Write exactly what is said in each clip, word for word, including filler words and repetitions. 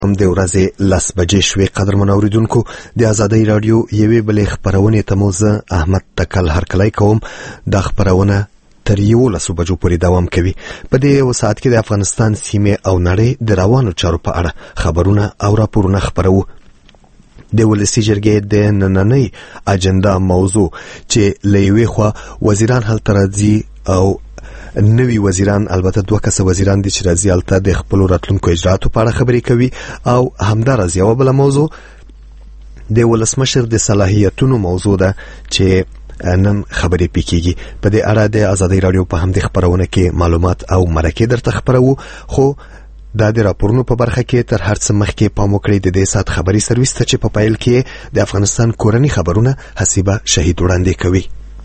هم د ورځې لس بجې شوې. قدرمن اوریدونکو، د ازادۍ راډیو یوې بلې خپرونې ته مو زه احمد تکل هرکلی کوم. دا خپرونه تر یولسو بجو پورې دوام کوي. په دې یو ساعت کې د افغانستان سیمې او نړۍ د روانو چارو په اړه خبرونه او راپورونه خپرو. د ولسي جرګې د نننۍ اجنډا موضوع چې له یوې خوا وزیران هلته راځي او نوی وزیران، البته دوه کسه وزیران دي چې راځي هلته د خپل راتلونکو اجرااتو په اړه خبرې کوي، او همداراز یوه بله موضوع د ولسمشر د صلاحیتونو موضوع ده چې نن خبرې پې کېږي. په دې اړه د ازادۍ راډیو په همدې خپرونه کې معلومات او مرکې درته خپرو، خو دا د راپورونو په برخه کې تر هر څه مخکې پام وکړئ د دې ساعت خبري سرویس ته چې په پیل کې د افغانستان کورني خبرونه حسیبه شهید وړاندې کوي.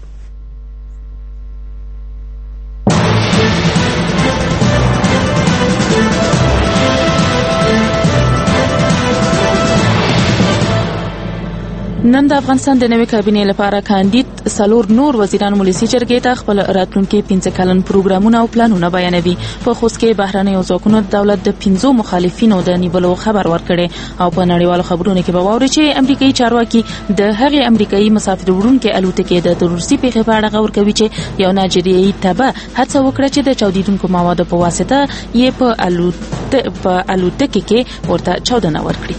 نن د افغانستان د نوې کابینې لپاره کاندید څلور نور وزیران ولسي جرګې ته خپل راتلونکي پنځه کلن پروګرامونه او پلانونه بیانوي. په خوست کې بهرنیو ځواکونو د دولت د پنځو مخالفینو د نیولو خبر ورکړي، او په نړیوالو خبرونو کې به واوري چې امریکایي چارواکي د هغې امریکایي مسافر وړونکي الوتکې د تروریستي پیښې په اړه غور کوي چې یو نایجیریایي تبه هڅه وکړه چې د چاودیدونکو موادو په واسطه یې په الوتکې کې ورته چاودنه ورکړي.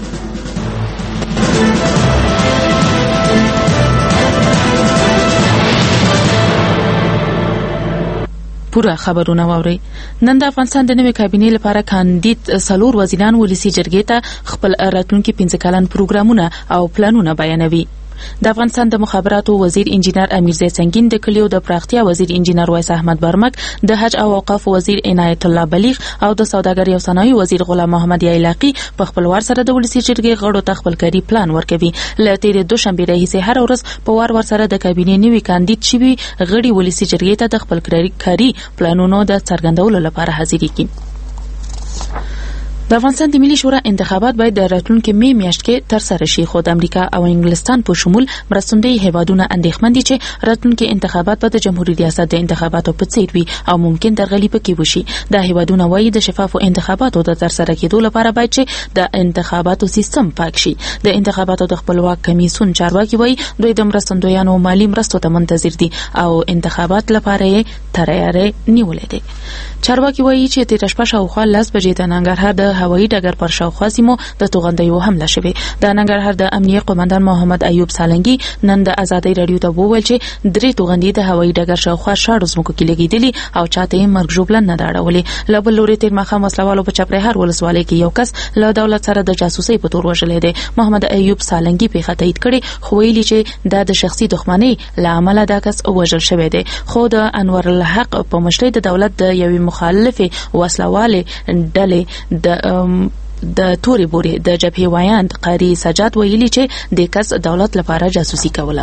پوره خبرونه واوري. نن د افغانستان د نوې کابینې لپاره کاندید څلور وزیران ولسي جرګې ته خپل راتلونکي پنځه کلن پروګرامونه او پلانونه بیانوي. د افغانستان د مخابراتو وزیر انجینر امیرزی سنگین، د کلیو د پراختیا وزیر انجینر وایس احمد برمک، د حج او اوقاف وزیر عنایت الله بلیغ او د سوداګرۍ او صنایعو وزیر غلام محمد یعلاقی په خپلوار سره د ولسي جرګې غړو ته خپل کاري پلان ورکوي. له تیرې دوشنبې راهیسې هر ورځ په وار ور سره د کابینې نوي کاندید شوي غړي ولسي جرګې ته د خپل کاري پلانونو د څرګندولو لپاره حاضرېږي. د افغانستان د ملي شورا انتخابات باید د راتلونکي می میاشت کې تر سره شي، خو د امریکا او انګلستان په شمول مرستندوی هیوادونه اندېښمن دي چې راتلونکي انتخابات به د جمهوریت ریاست د انتخاباتو په څیر وي او ممکن درغلي پکې وشي. دا هیوادونه وایي د شفافو انتخاباتو د تر سره کېدو لپاره باید چې د انتخاباتو سیستم پاک شي. د انتخاباتو د خپلواک کمیسیون چارواکي وایي دوی د مرستندویانو مالی مرستو ته منتظر دي او انتخابات لپاره یې تیاری نیولې دي. چارواکي وایي چې تیر شپه شاوخوا لس بجې د ننګرهار د هوایي ډګر پر شاوخوا سیمو د توغندیو حمله شوه. د ننګرهار د امنیه قومندان محمد ایوب سالنګي نن د ازادۍ راډیو ته وویل چې درې توغندي د هوایي ډګر شاوخوا شاړو زموږ کې لګیدلي او چاته یې مرګ ژوبلن نه داړولې. له بل لوري تیر ماښام وسلوالو په چپرهار ولسوالۍ کې یو کس له دولت سره د جاسوسۍ په تور وژلې دی. محمد ایوب سالنګي په خطایت کړي، خو ویلي چې دا د شخصي دښمنۍ لامل دا کس وژل شوی دی. خو د انور الحق په مشرۍ د دولت د یوې مخالفه وسلواله ډلې د د توري بوري د جبهه وایاند قاری سجاد ویلي چې د کس دولت لپاره جاسوسي کوله.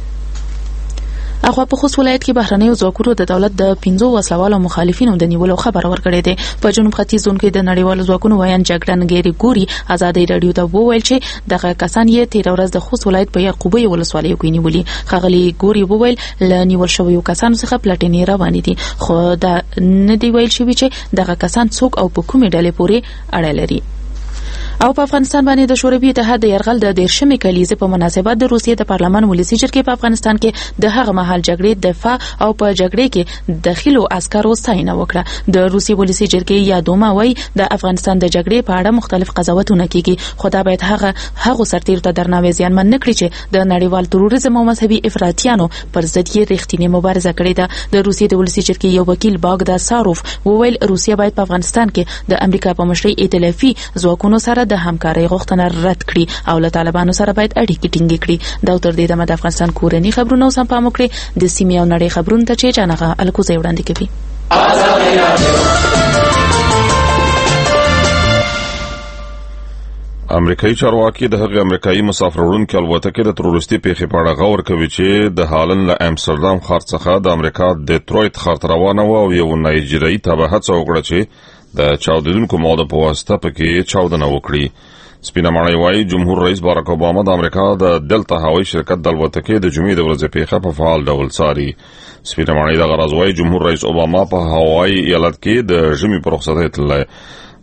اخوا په خوست ولایت کې بهرنیو ځواکونو د دولت د پنځو وسلوالو مخالفینو د نیولو خبر ورکړی دی. په جنوب ختیځ زون کې د نړیوالو ځواکونو وایاند جګړن ګيري ګوري ازادۍ راډیو ته وویل چې دغه کسان یې تیر ورځ د خوست ولایت په یعقوبی ولسوالۍ کې نیولي. خغلی ګوري وویل ل نیول شویو کسانو څخه پلټنې روانې دي، خو دا نه دی ویل شوی چې دغه کسان څوک او په کومې ډلې پورې اړه لري. او په افغانستان باندې د شوروي اتحاد د یرغل د دیرشمې کلیزې په مناسبت د روسیې د پارلمان ولسي جرګې په افغانستان کې د هغه مهال جګړې دفاع او په جګړې کې داخلو عسکرو ستاینه وکړه. د روسیې ولسي جرګې یادومه وایي د افغانستان د جګړې په اړه مختلف قضاوتونه کیږي، خو دا باید هغه هغه سرتیرو ته درناوی زیانمن نه کړي چې د نړیوال تروریزم او مذهبي افراطیانو پر ضد یې رښتینې مبارزه کړې ده. د روسیې د ولسي جرګې یو وکیل باګدار ساروف وویل روسیه باید په افغانستان کې د امریکا په مشرۍ ائتلافي ځواکونو سره د همکارۍ غوښتنه رد کړي او له طالبانو سره باید اړیکې ټینګې کړي. دا تر دې دمه د افغانستان کورني خبرونه اوس هم پام وکړي د سیمې او نړۍ خبرونه ته چې جانغه الکوزي وړاندې کوي. امریکایي چارواکي د هغې امریکایي مسافر وړونکي الوتکې د تروریستي پیښې په اړه غور کوي چې د هالند له امستردام ښار څخه د امریکا د ډیترویت ښار ته روانه وه او یو نایجیریایي تبه هڅه وکړه چې د چاودیدونکو موادو په واسطه پکې چاودنه وکړي. سپینه ماڼۍ وایي جمهور رئیس باراک اوباما د امریکا د دلتا هوایي شرکت د الوتکې د جمعې د ورځې پیښه په فعال ډول څاري. سپینه ماڼۍ دغه راز وایي جمهور رئیس اوباما په هوایي ایالت کې د ژمي په رخصتۍ تللی.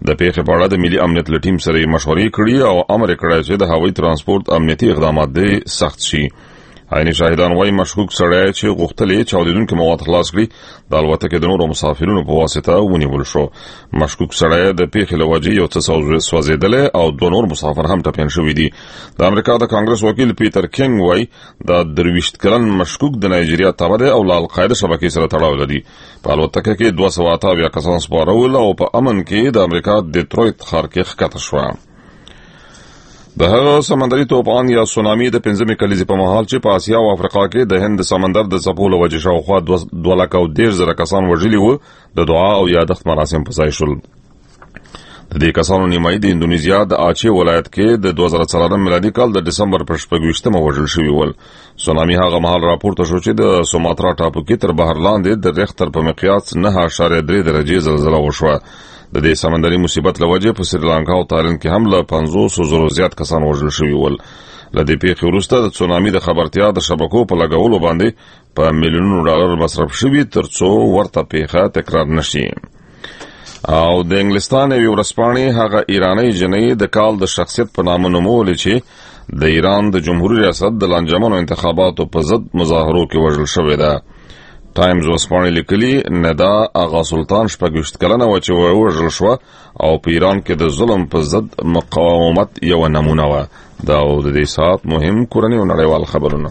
د پیښې په اړه د ملي امنیت له ټیم سره مشورې کړې او امر کړی چې د هوایي ترانسپورت امنیتي اقدامات دې سخت شي. عیني شاهدان وايي مشکوک سړی چې غوښتلې چاودیدونکو مواد خلاص کړي د الوتکې د نورو مسافرینو په واسطه ونیول شو. مشکوک سړی د پیښې له وجې یو څه سوځېدلی او دوه نور مسافر هم ټپیان شوي دي. د امریکا د کانګرس وکیل پیټر کینګ وايي د درویشت کلن مشکوک د نایجیریا تابع دی او له القاعده شبکې سره تړاو لري. په الوتکه کې دوه سوه اته اویا کسان سپارول او په امن کې د امریکا ډیټرویت ښار کې ښکته شوه. د هغه سمندري طوفان یا سونامي د پنځمې کلیزې په مهال چې په اسیا او افریقا کې د هند سمندر د څپو له وجې شاوخوا دوه لکه او دېرش زره کسان وژلي وو، د دعا او یادښت مراسم په ځای شول. د دې کسانو نیمایي د اندونیزیا د اچې ولایت کې د دوه زره څلورم میلادي کال د ډسمبر پر شپږویشتمه وژل شوي ول. سونامي هغه مهال راپورته شو چې د سوماترا ټاپو کې تر بحر لاندې د ریختر په مقیاس نهه اعشاریه درې درجې زلزله وشوه. د دې سمندري مصیبت له وجې په سریلانکا او تایلند کې هم له پنځوس زرو زیات کسان وژل شوي ول. له دې پیښې وروسته د سونامي د خبرتیا د شبکو په لګولو باندې په میلیونونو ډالر مصرف شوي ترڅو ورته پیښه تکرار نشي. او د انګلستان یو ورځپاڼې هغه ایرانی جنۍ د کال د شخصیت په نامه نومولې چې د ایران د جمهوریت ریاست د لانجمنو انتخاباتو په ضد مظاهرو کې وژل شوې ده. ټایمز ورځپاڼې لیکلي ندا آغا سلطان شپږویشت کلنه وه چې وژل شوه او په ایران کې د ظلم په ضد مقاومت یوه نمونه وه. دا او د دې ساعت مهم کورني او نړیوال خبرونه.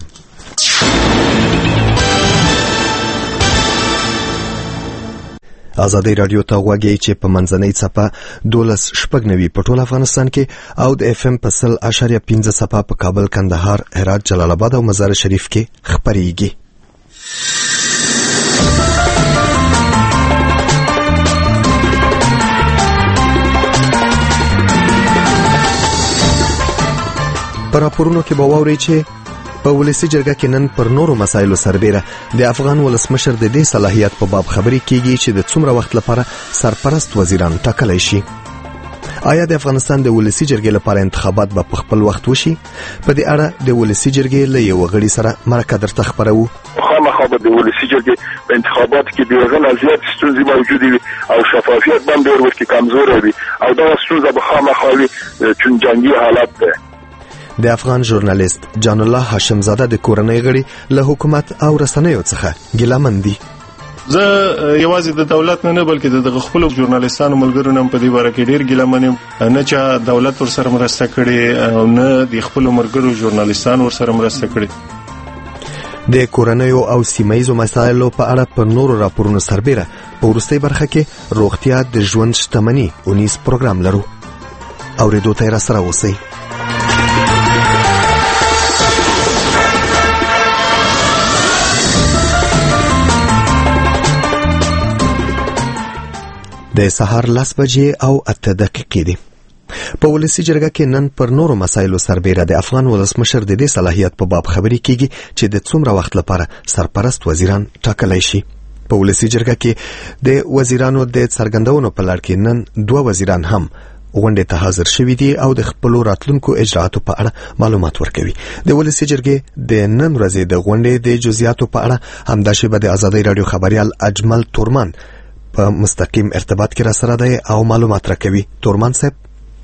ازادي رادیو ته غوږی چې په منځنۍ څپه دولس شپږ نوي په ټول افغانستان کې او د اف ام په سل اشاریه پنځه څپه په کابل، کندهار، هرات، جلال آباد او مزار شریف کې خپرېږي. په راپورونو کې به واورئ چې په ولسي جرګه کې نن پر نورو مسایلو سربیره د افغان ولسمشر د دې صلاحیت په باب خبرې کیږي چې د څومره وخت لپاره سرپرست وزیران ټاکلی شي. آیا د افغانستان د ولسي جرګې لپاره انتخابات به په خپل وخت وشي؟ په دې اړه د ولسي جرګې له یو غړي سره مرکه درته خبرو. خامخا به د ولسي جرګې په انتخاباتو کې د هغه زیات ستونزې موجودې وي او شفافیت باندې ورته کمزورې وي او دا ستونزه به خامخا وي چې جنگي حالت ده. د افغان ژورنالیست جان الله هاشم زاده د کورنۍ غړي له حکومت او رسنیو څخه ګیلمن دي. زه یوازې د دولت نه نه بلکې د خپل ژورنالیستانو ملګرو نن په دې باره کې ډیر ګیلمن یم، نه چې دولت ورسره مرسته کړي او نه د خپل ملګرو ژورنالیستانو ورسره مرسته کړي. د کورنیو او سیمایزو مسایلو په اړه په نورو راپورونو سربیره په وروستۍ برخه کې روغتیا د ژوند شتمني اونیز پروګرام لرو. اوریدو ته را سره اوسئ. د سهار لس بجې او اته دقیقې دي. په ولسي جرګه کې نن پر نورو مسایلو سربیره د افغان ولسمشر د دې صلاحیت په باب خبرې کیږي چې د څومره وخت لپاره سرپرست وزیران ټاکلی شي. په ولسي جرګه کې د وزیرانو د څرګندونو په لړ کې نن دوه وزیران هم غونډې ته حاضر شوي دي او د خپلو راتلونکو اجراتو په اړه معلومات ورکوي. د ولسي جرګې د نن ورځې د غونډې د جزئیاتو په اړه همدا شیبه د ازادي رادیو خبريال اجمل تورمان په مستقیم ارتباط کې را سره دی او معلومات راکوي. تورمان صاحب.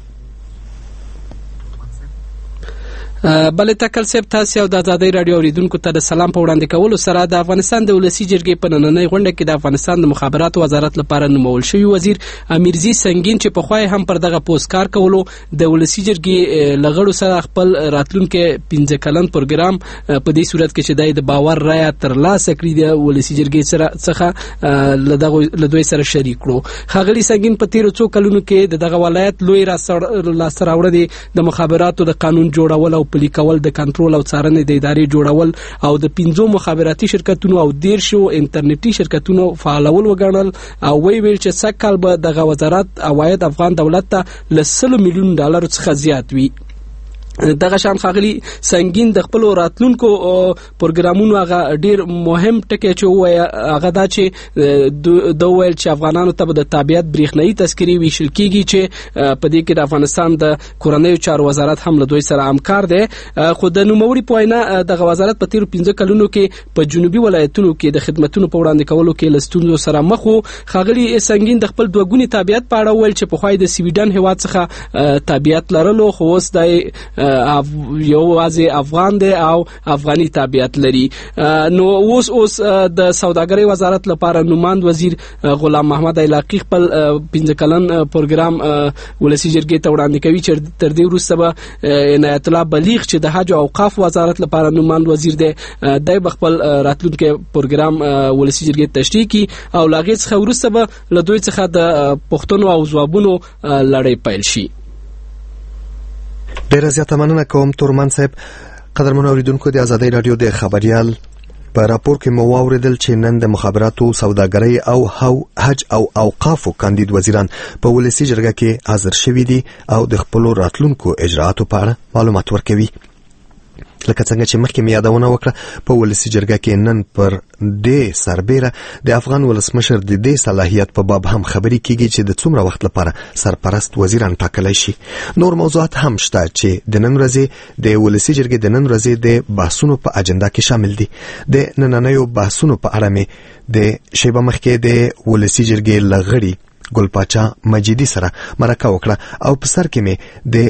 بل تکل سیب تاسو او د آزادۍ رادیو اوریدونکو ته د سلام په وړاندې کولو سره د افغانستان د ولسي جرګې په نننۍ غونډه کې د افغانستان د مخابراتو وزارت لپاره نومول شوی وزیر امیرزي سنگین چې په خوای هم پر دغه پوسټ کار کولو د ولسي جرګې لغړو سره خپل راتلونکو پنځه کلن پروګرام په دې صورت کې چې د باور رائے ترلاسه کړی د ولسي جرګې سره څخه لدغه لدوی سره شریک کړو. خغلی سنگین په تیر څو کلونو کې دغه ولایت لوی لاسته راوړی د مخابراتو د قانون جوړول او پلي کول د کنټرول او څارنې د ادارې جوړول او د پنځو مخابراتي شرکتونو او دیرشو انټرنیټي شرکتونو فعالول وګڼل او وی ویل چې سکهال به دغه وزارت عواید افغان دولت ته ل سل میلیون ډالر څخه زیات وي. دغه شان خاغلی سنگین د خپل راتلونکو پروګرامونو هغه ډیر مهم ټکی چې وای هغه دا چې د ویل چې افغانانو ته د تابعیت بریښنایی تذکری ویشل کیږي چې په دې کې د افغانستان د کورنیو چارو وزارت هم له دوی سره همکار دی. خو د نوموړي په وینا دغه وزارت په تیر پنځه کلونو کې په جنوبي ولایتونو کې د خدماتو په وړاندې کولو کې لستونزو سره مخ وو. خاغلی سنگین د خپل دوګونی تابعیت په اړه ویل چې په خوای د سویډن هیواد څخه تابعیت لرلو خو اوس د یو واځي افغان دی او افغاني تابعیت لري. نو اوس اوس د سوداګرۍ وزارت لپاره نوماند وزیر غلام محمد علاقی خپل پنځه کلن پروګرام ولسی جرګې ته وړاندې کوي چې تر دې وروسته به عنایت الله بلیغ چې د حج او اوقاف وزارت لپاره نوماند وزیر دی دای خپل راتلونکي پروګرام ولسی جرګې تشریح کی او لاغې څخه وروسته به له دوی څخه د پښتنو او ځوابونو لړۍ پیل شي. ډیره زیاته مننه کوم تورمن صاحب. قدرمن اوریدونکو د آزادۍ رادیو د خبريال په راپور کې مو واوریدل چې نن د مخابراتو سوداګرۍ او حج او اوقافو کاندید وزیران په ولسی جرګه کې حاضر شوي دي او د خپل راتلونکو اجراءاتو په اړه معلومات ورکوي. لکه څنګه چې مخکې مې یادونه وکړه په ولسی جرګه کې نن پر دې سربېره د افغان ولسمشر د دې صلاحیت په باب هم خبرې کیږي چې د څومره وخت لپاره سرپرست وزیران ټاکلی شي. نور موضوعات هم شته چې د نن ورځې د ولسی جرګې د نن ورځې د بحثونو په اجنډا کې شامل دي. د نننیو بحثونو په اړه مې د شیبه مخکې د ولسی جرګې لغړي ګل پاچا مجیدی سره مرکه وکړه او په سر کې مې د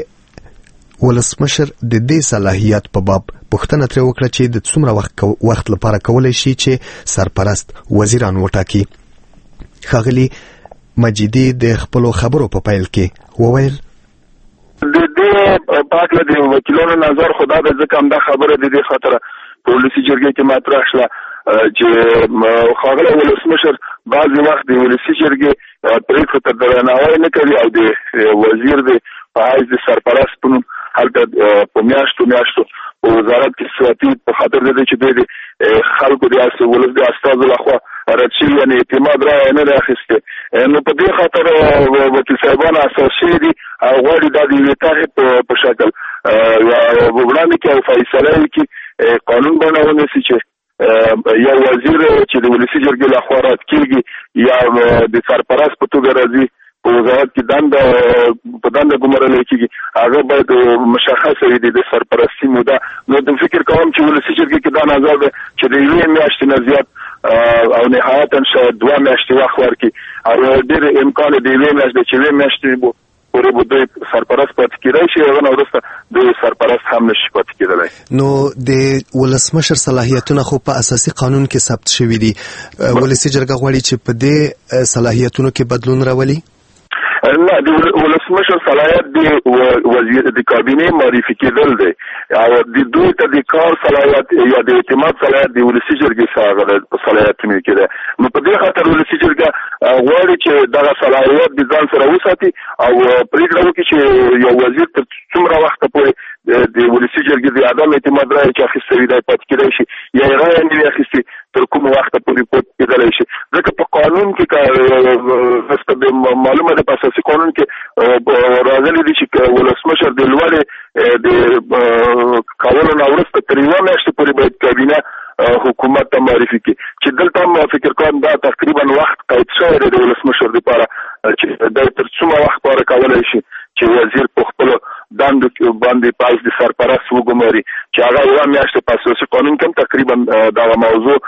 ولسمشر د دې صلاحیت په باب پوښتنه ترې وکړه چې د څومره وخت وخت لپاره کولای شي چې سرپرست وزیران وټاکي. خاغلی مجیدی د خپل خبرو په پیل کې وویل د دې پاکله د وکیلانو نظر خدا د ځکه هم دا خبره د دې خاطر په ولسی جرګې کې مطرح شوه چې خاغلی ولسمشر بعضې وخت د ولسی جرګې پرېکړو ته درناوی نه کوي او د وزیر د په حیث د سرپرست په نوم هلته په میاشتو میاشتو په وزارت کې سیاسي په خاطر د دې چې د خلکو د اساس ولس د استازو لخوا رد شوي یعنې اعتماد رایه نه ده اخیستې. نو په دې خاطر وکیل صاحبان اساس شوي دي او غواړي دا د یوې طرحې په شکل وړاندې کړي او فیصله وکړي قانون باندې ونیسي چې یا وزیر چې د ولسی جرګې لخوا رد کېږي یا د سرپرست په توګه راځي په وزارت کې دنده په دنده ګمارل کېږي هغه باید مشخصه وي د سرپرستی موده. نو د فکر کوم چې ولسی جرګې کې دا نظر ده چې د یوې میاشتې نه زیات او نهایتا شاید دوه میاشتې وخت ورکړي او ډېر امکان د یوې میاشتې چې یوې میاشتې پورې به دوی سرپرست پاتې کېدای شي هغه نه وروسته دوی سرپرست هم نشي پاتې کېدلی. نو د ولسمشر صلاحیتونه خو په اساسي قانون کې ثبت شوي دي. ولسی جرګه غواړي چې په دې صلاحیتونو کې بدلون راولي. نه د ولسمشر صلاحیت د وزیر د کابینې معرفي کېدل دی او د دوی ته د کار صلاحیت یا د اعتماد صلاحیت د ولسی جرګې څخه په صلاحیتونو کې ده. نو په دې خاطر ولسی جرګه غواړي چې دغه صلاحیت د ځان سره وساتي او پرېکړه وکړي چې یو وزیر تر څومره وخته پورې د ولسی جرګې د عدم اعتماد رایه چې اخیستې وي دا پاتې کېدای شي یا یې رایه نه وي اخیستې تر کوم وخته پورې پاتې کېدلی شي. ځکه په قانون کې معلومه ده په اساسي قانون کې راغلي دي چې ولسمشر د لوړې د کولو نه وروسته تر یوه میاشتې پورې باید کابینه حکومت ته معرفي کړي چې دلته هم فکر کوم دا تقریبا وخت قید شوی دی د ولسمشر دپاره چې دا تر څومره وخت پورې کولی شي چې وزیر په خپلو دندو باندې پاس د سرپرست وګماري چې هغه یوه میاشت په اساسي قانون کې تقریبا دغه موضوع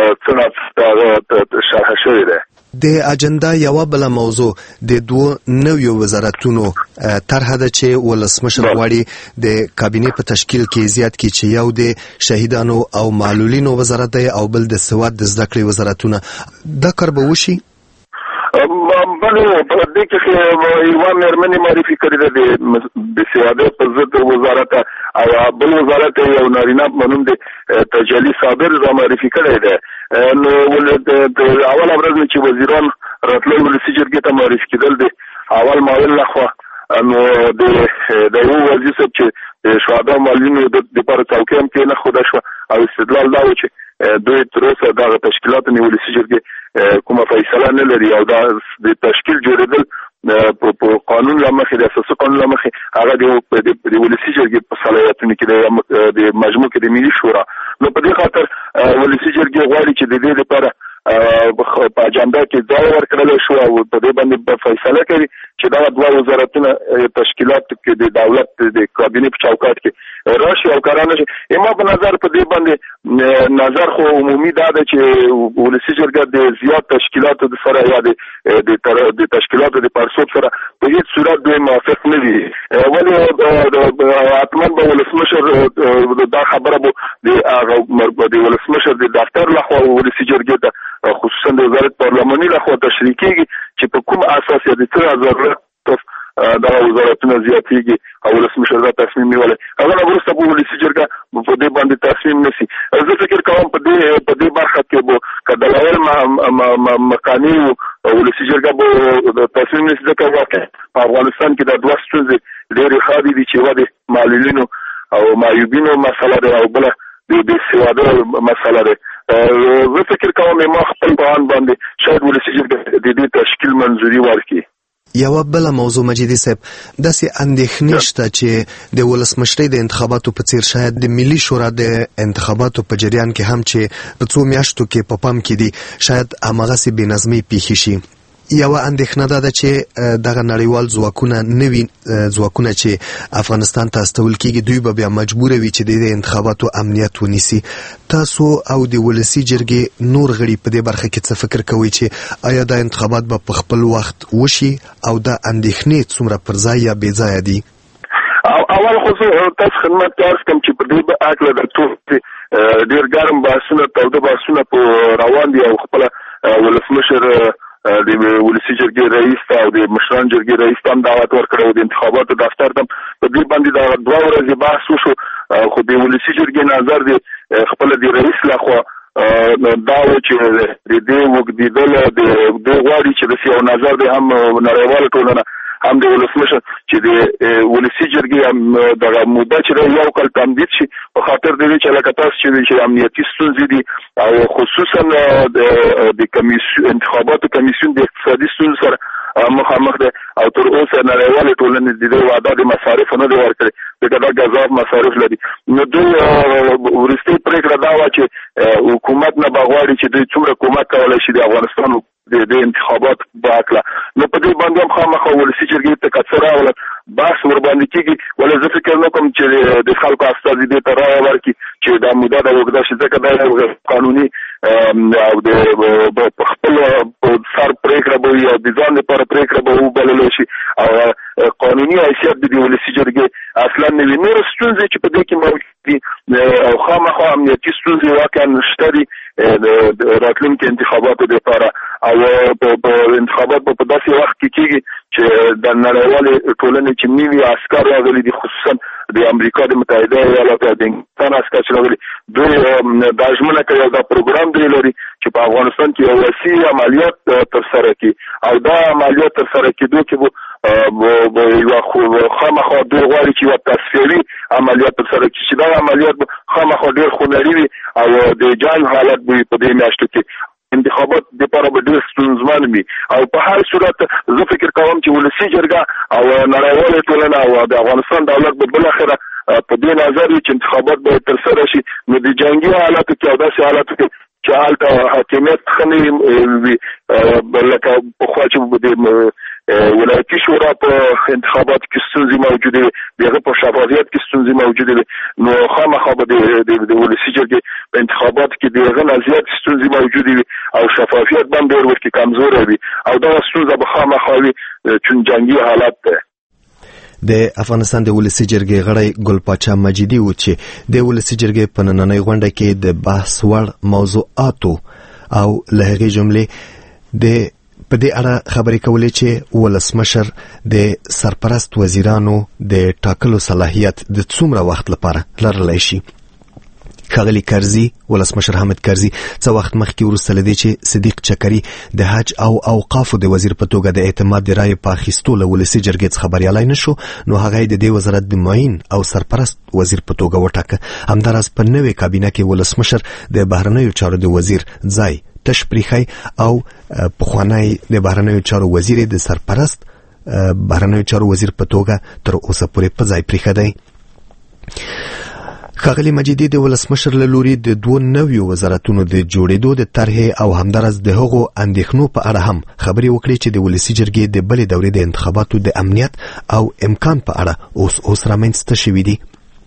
څه شرح شوی دی. د اجنډا یوه بله موضوع د دوو نویو وزارتونو طرحه ده چې ولسمشر غواړي د کابینې په تشکیل کې زیات کړي چې یو د شهیدانو او معلولینو وزارت دی او بل د سواد د زده کړې وزارتونه. دا کار به وشي؟ بله په دې کې یوه مېرمنې معرفي کړې ده د سیادۍ په ضد وزارت او بل وزارت یو نارینه په نوم د تجلي صابر را معرفي کړی دی. نو د اوله ورځ چې وزیران راتلل ولسي جرګې ته معرفي کېدل د اول معاون لخوا نو د یو وزیر صاحب چې د شهدا معلولینو دپاره څوکۍ هم کېنښوده شوه او استدلال دا و چې دوی تر اوسه دغه تشکیلاتو ولسي جرګې کومه فیصله نه لري او دا د تشکیل جوړېدل په قانون لمخې د اساسي قانون لمخې هغه د ولسی جرګې په صلاحیتونو کې د مجموع کې د ملي شورا نو په دې خاطر ولسی جرګې غواړي چې د دې لپاره په اجنډا کې ځای ورکړل شو او په دې باندې فیصله کوي چې دا دوه وزارتونه تشکیلات کې د دولت د کابینه په چوکاټ کې راشي او کارانه شي. اما په نظر په دې باندې نظر خو عمومي دا ده چې ولسی جرګه د زیات تشکیلاتو د سره یا د د تشکیلاتو د پرسوب سره په هیڅ صورت دوی موافق نه دي. ولې حتما به ولسمشر دا خبره به د ولسمشر د دفتر لخوا ولسی جرګه ته خصوصا د وزارت پارلماني لخوا تشریح کیږي چې په کوم اساس د څه ضرورت دا وزارتونه زیاتېږي او ولسمشر دا تصمیم نیولای هغه نو وروسته په ولسی جرګه په دې باندې تصمیم نشي. زه فکر کوم په دې په دې برخه کې به کډلایل مقامي ولسی جرګه به تصمیم نشي ځکه واقع په افغانستان کې د دوه ستونزې ډېرې خاطرې دي چې ودې معلولینو او معیوبینو مسله ده او بل د بې سواده مسله ده. زه فکر کوم ما خپل په ان باندې شاید ولسی جرګه د دې تشکیل منځوري ورکړي. یو بل موضوع مجیدي صاحب داسې اندېښنې شته چې د ولسمشرۍ د انتخاباتو په څیر شاید د ملي شورا د انتخاباتو په جریان کې هم چې په څو میاشتو کې په پام کې دي شاید هماغسې بې نظمي پیښې شي. یو اندېښنه دا ده چې دغه نړیوال ځواکونه نوي ځواکونه چې افغانستان ته استول کېږي دوی به بیا مجبوره وي چې د انتخاباتو امنیت ونیسي. تاسو او د ولسی جرګې نور غړي په دې برخه کې څه فکر کوئ چې آیا دا انتخابات به په خپل وخت وشي او دا اندېښنې څومره پر ځای یا بې ځایه دي؟ اول خو تاسو خدمت ته عرض کوم چې په دې اړه د ټول ډېر ګرم بحثونه تاوده بحثونه په روان دي او خپل ولسمشر د ولسی جرګې رئیس او د مشران جرګې رئیس ته دعوت ورکړو د انتخاباتو دفتر ته په دې باندې دا دوه ورځې بحث وشو خو د ولسی جرګې نظر د خپل د رئیس لخوا دا و چې د دې وګړي د د غواړي چې د یو نظر د هم نړیوال ټولنه هم د ولسمشر چې د ولسی جرګې د موده چې یو کال تمدید شي په خاطر د دې چې لکه تاسو چې امنیتي ستونزې دي او خصوصا د کمیسیون انتخاباتو کمیسیون د اقتصادي ستونزو سره مخامخ ده او تر اوسه نړیوال ټولنې د دې وعده د مصارف نه دی ورکړي دغه د غذاب مصارف لري. نو دوی ورستي پریکړه دا و چې حکومت نه بغواړي چې دوی څومره کومک کولای شي د افغانستان د د انتخابات باکله. نو په دې باندې هم خامخا ولسی جرګې ته کثره ولا بحث ور باندې کیږي ولې زه فکر نه کوم چې د خلکو استازي دې ته راي ورکړي چې دا موده د وګړو شي ځکه دا قانوني او د خپل سر پریکړه به یا د ځان لپاره پریکړه به وبلل شي او قانوني حیثیت د ولسی جرګې اصلا نه وي. نور ستونزې چې په دې کې موجود دي او خامخا امنیتي ستونزې واقعا شته دي د راتلونکي انتخاباتو لپاره او په انتخابات په داسې وخت کې کېږي چې د نړیوالې ټولنې چې نوي عسکر راغلي دي خصوصا د امریکا د متحده ایالاتو او د انګلستان عسکر چې راغلي دوی دا ژمنه کوي دا پروګرام دی لري چې په افغانستان کې یو وسیع عملیات ترسره کړي او دا عملیات ترسره کېدو کې به یو خامخا دوی غواړي چې یو تصفیوي عملیات ترسره کړي چې دا عملیات خامخا ډېر خونړي وي او د جنګ حالت به په دې میاشتو کې انتخابات د لپاره به ډېر ستونزمن وي او په هر صورت زه فکر کوم چې ولسی جرګه او نړیوالې ټولنه او د افغانستان دولت به بل اخره په دې نظر چې انتخابات به ترسره شي نو د جنگي حالاتو کې او داسې حالاتو کې چې هلته حاکمیت ښه وي لکه پخوا چې د ولایتي شورا په انتخاباتو کې ستونزې موجودې وي د هغه په شفافیت کې ستونزې موجودې وي نو خامخا به د ولسی جرګې په انتخاباتو کې د هغه نه زیاتې ستونزې موجودې وي او شفافیت به هم ډېر ورکې کمزوری وي او دغه ستونزه به خامخا وي چون جنګي حالت دی. د افغانستان د ولسی جرګې غړی ګل پاچا مجیدي و چې د ولسی جرګې په نننۍ غونډه کې د بحث وړ موضوعاتو او له هغې جملې د په دې اړه خبرې کولې چې ولسمشر د سرپرست وزیرانو د ټاکلو صلاحیت د څومره وخت لپاره لرلی شي. ښاغلي کرزي ولسمشر حامد کرزي څه وخت مخکې وروسته له دې چې صدیق چکري د حج او اوقافو د وزیر په توګه د اعتماد د رایې په اخیستو له ولسي جرګې څخه بریالی نه شو نو هغه یې د دې وزارت د معین او سرپرست وزیر په توګه وټاکه. همداراز په نوې کابینه کې ولسمشر د بهرنیو چارو د وزیر ځای تش پریخی او پخوانی د بهرنیو چارو وزیر د سرپرست بهرنیو چارو وزیر په توګه تر اوسه پورې په ځای پریښی دی. ښاغلي مجیدي د ولسمشر له لوري د دوه نویو وزارتونو د جوړېدو د طرحې او همدارس د هغو اندېښنو په اړه هم خبرې وکړې چې د ولسي جرګې د بلې دورې د انتخاباتو د امنیت او امکان په اړه اوس اوس رامنځته شوي دي.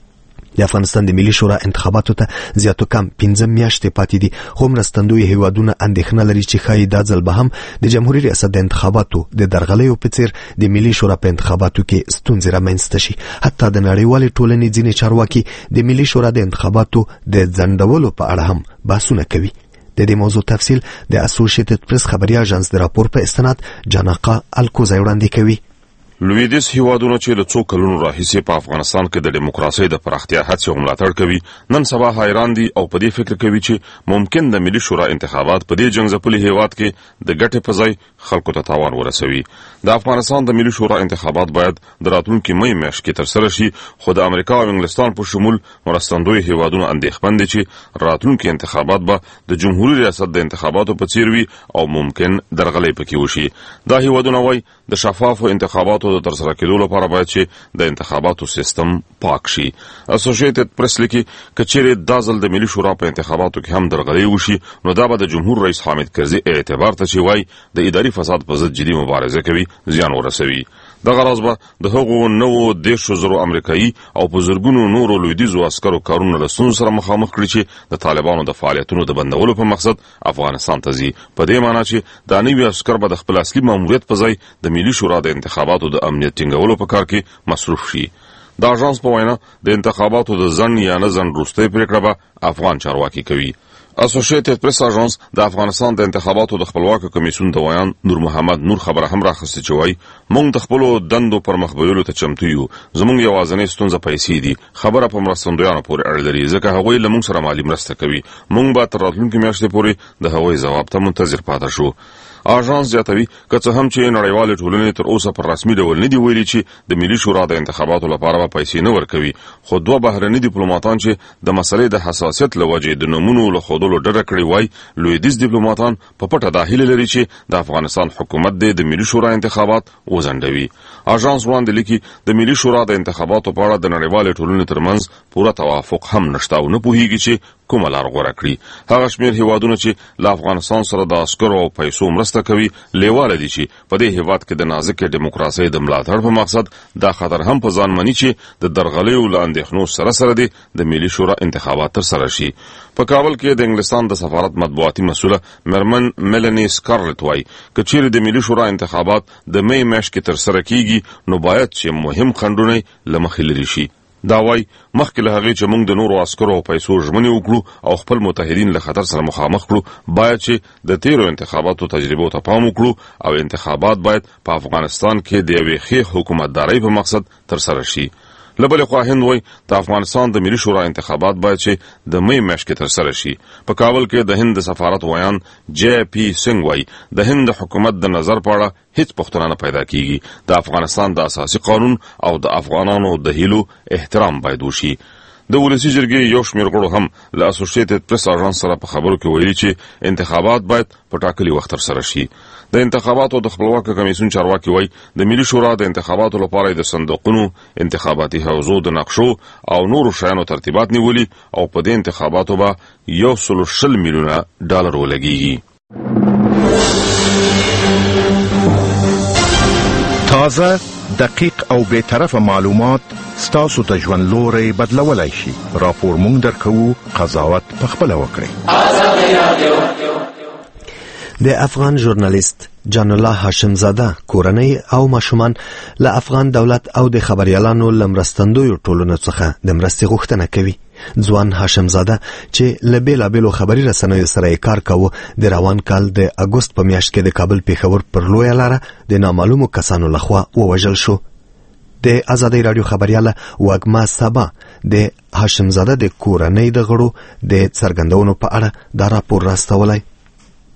د افغانستان د ملي شورا انتخاباتو ته زیاتو کم پنځه میاشتې پاتې دي، خو مرستندوی هیوادونه اندېښنه لري چې ښایي دا ځل به هم د جمهوري ریاست د انتخاباتو د درغلیو په څیر د ملي شورا په انتخاباتو کې ستونزې رامنځته شي. حتی د نړیوالې ټولنې ځینې چارواکي د ملي شورا د انتخاباتو د ځنډولو په اړه هم بحثونه کوي. د دې موضوع تفصیل د اسوسییټډ پریس خبري اژانس د راپور په استناد جانقه الکوزای وړاندې کوي. لویدیځ هیوادونه چې له څو کلونو راهیسې په افغانستان کې د دیموکراسۍ د پراختیا هڅې او ملاتړ کوي، نن سبا حیران دي او په دې فکر کوي چې ممکن د ملي شورا انتخابات په دې جنګ هیواد کې د ګټې په ځای خلکو ته تاوان ورسوي. د افغانستان د ملي شورا انتخابات باید د راتلونکي مې میاشت کې ترسره شي، خو د امریکا او انګلستان په شمول مرستندوی هیوادونه اندېښمن دي چې راتلونکي انتخابات به د جمهوریت ریاست د انتخاباتو په څیر وي او ممکن درغلۍ پکې وشي. دا هیوادونه وایي د شفافو انتخاباتو د ترسره کېدو لپاره باید چې د انتخاباتو سیستم پاک شي. اسوسییټډ پریس لیکي که چیرې دا ځل د ملي شورا په انتخاباتو کې هم درغلۍ وشي، نو دا به د جمهور رئیس حامد کرزي اعتبار ته چې وایي د اداري فساد په ضد جدي مبارزه کوي زیان ورسوي. دغه راز به د هغو نوو دیرشو زرو امریکایي او په زرګونو نورو لویدیځو عسکرو کارونه له ستونزو سره مخامخ کړي چې د طالبانو د فعالیتونو د بندولو په مقصد افغانستان ته ځي. په دې معنی چې دا نوي عسکر به د خپل اصلي ماموریت په ځای د ملي شورا د انتخاباتو د امنیت ټینګولو په کار کې مصروف شي. د اژانس په وینا د انتخاباتو د ځنډ یا نه ځنډ وروستۍ پرېکړه به افغان چارواکي کوي. اسوسییټډ پریس اژانس د افغانستان د انتخاباتو د خپلواکو کمیسیون د ویان نور محمد نور خبره هم راخسته چې وایي موږ د خپلو دندو پر مخ بیولو ته چمتو یو، زموږ یوازینۍ ستونزه پیسې دي. خبره په مرستندویانو پورې اړه لري ځکه هغوی له موږ سره مالي مرسته کوي. موږ به تر راتلونکي میاشتې پورې د هغوی ځواب ته منتظر پاتې شو. اژانس زیاتوي که څه هم چې نړیوالې ټولنې تر اوسه پر رسمي ډول نه دی ویلي چې د ملي شورا د انتخاباتو لپاره به پیسې نه ورکوي، خو دوه بهرني ډیپلوماټان چې د مسلې د حساسیت له وجې د نومونو له ښودلو ډډه کړې وای، لویدیځ ډیپلوماټان په پټه دا هیله لري چې د افغانستان حکومت د ملي شورا انتخابات وځنډوي. اژانس وړاندې لیکي د ملي شورا د انتخاباتو په اړه د نړیوالې ټولنې ترمنځ پوره توافق هم نشته او نه پوهیږي چې کومه لار غوره کړي. هغه شمېر هیوادونه چې له افغانستان سره د عسکرو او پیسو مرسته کوي لیواله دي چې په دې هیواد کې د نازکې دیموکراسۍ د ملاتړ په مقصد دا خطر هم په ځان مني چې د درغلیو له اندېښنو سره سره دي د ملي شورا انتخابات ترسره شي. په کابل کې د انګلستان د سفارت مطبوعاتي مسؤله مرمن ملنی سکارلټ وایي که چیرې د ملي شورا انتخابات د مې میاشت کې ترسره کیږي نو باید چې مهم خنډونه له مخې لرې شي. دا وای مخکې له هغې چې موږ د نورو عسکرو او پیسو ژمنې وکړو او خپل متحدین له خطر سره مخامخ کړو، باید چې د تیرو انتخاباتو تجربو ته پام وکړو او انتخابات باید په افغانستان کې د یوې ښې حکومتدارۍ په مقصد ترسره شي. له بلې خوا هند وایي د افغانستان د ملي شورا انتخابات باید چې د مې میاشت کې ترسره شي. په کابل کې د هند د سفارت ویان جے پی سنگ وایي د هند د حکومت د نظر په اړه هیڅ پوښتنه نه پیدا کیږي. د افغانستان د اساسي قانون او د افغانانو د هیلو احترام باید وشي. د ولسي جرګې یو شمېر غړو هم له اسوسییټډ پریس اژانس سره په خبرو کې ویلي چې انتخابات باید په ټاکلي وخت ترسره شي. د انتخاباتو د خپلواکه کمیسیون چارواکي وایي د ملي شورا د انتخاباتو لپاره د صندوقونو، انتخاباتي حوزو د نقشو او نورو شیانو ترتیبات نیولي او په دې انتخاباتو به یو سل شل میلیونه ډالر ولګیږي. تازه، دقیق او بے طرفه معلومات ستاسو ته ژوند لوري بدلولای شي. راپور مونږ درکو، قضاوت په خپل وکړئ. د افغان ژورنالیست جان الله هاشم زاده کورنۍ او ماشومان له افغان دولت او د خبريالانو لمرستندوی ټولنو څخه د مرستې غوښتنه کوي. ځوان هاشم زاده چې له بیلابیلو خبري رسنیو سره کار کاوه د روان کال د اګوست په میاشت کې د کابل پیښور پر لویه لاره د نامعلومو کسانو لخوا ووژل شو. د آزادۍ رادیو خبرياله واګما سبا د هاشم زاده د کورنۍ د غړو د څرګندونو په اړه دا راپور راستولای.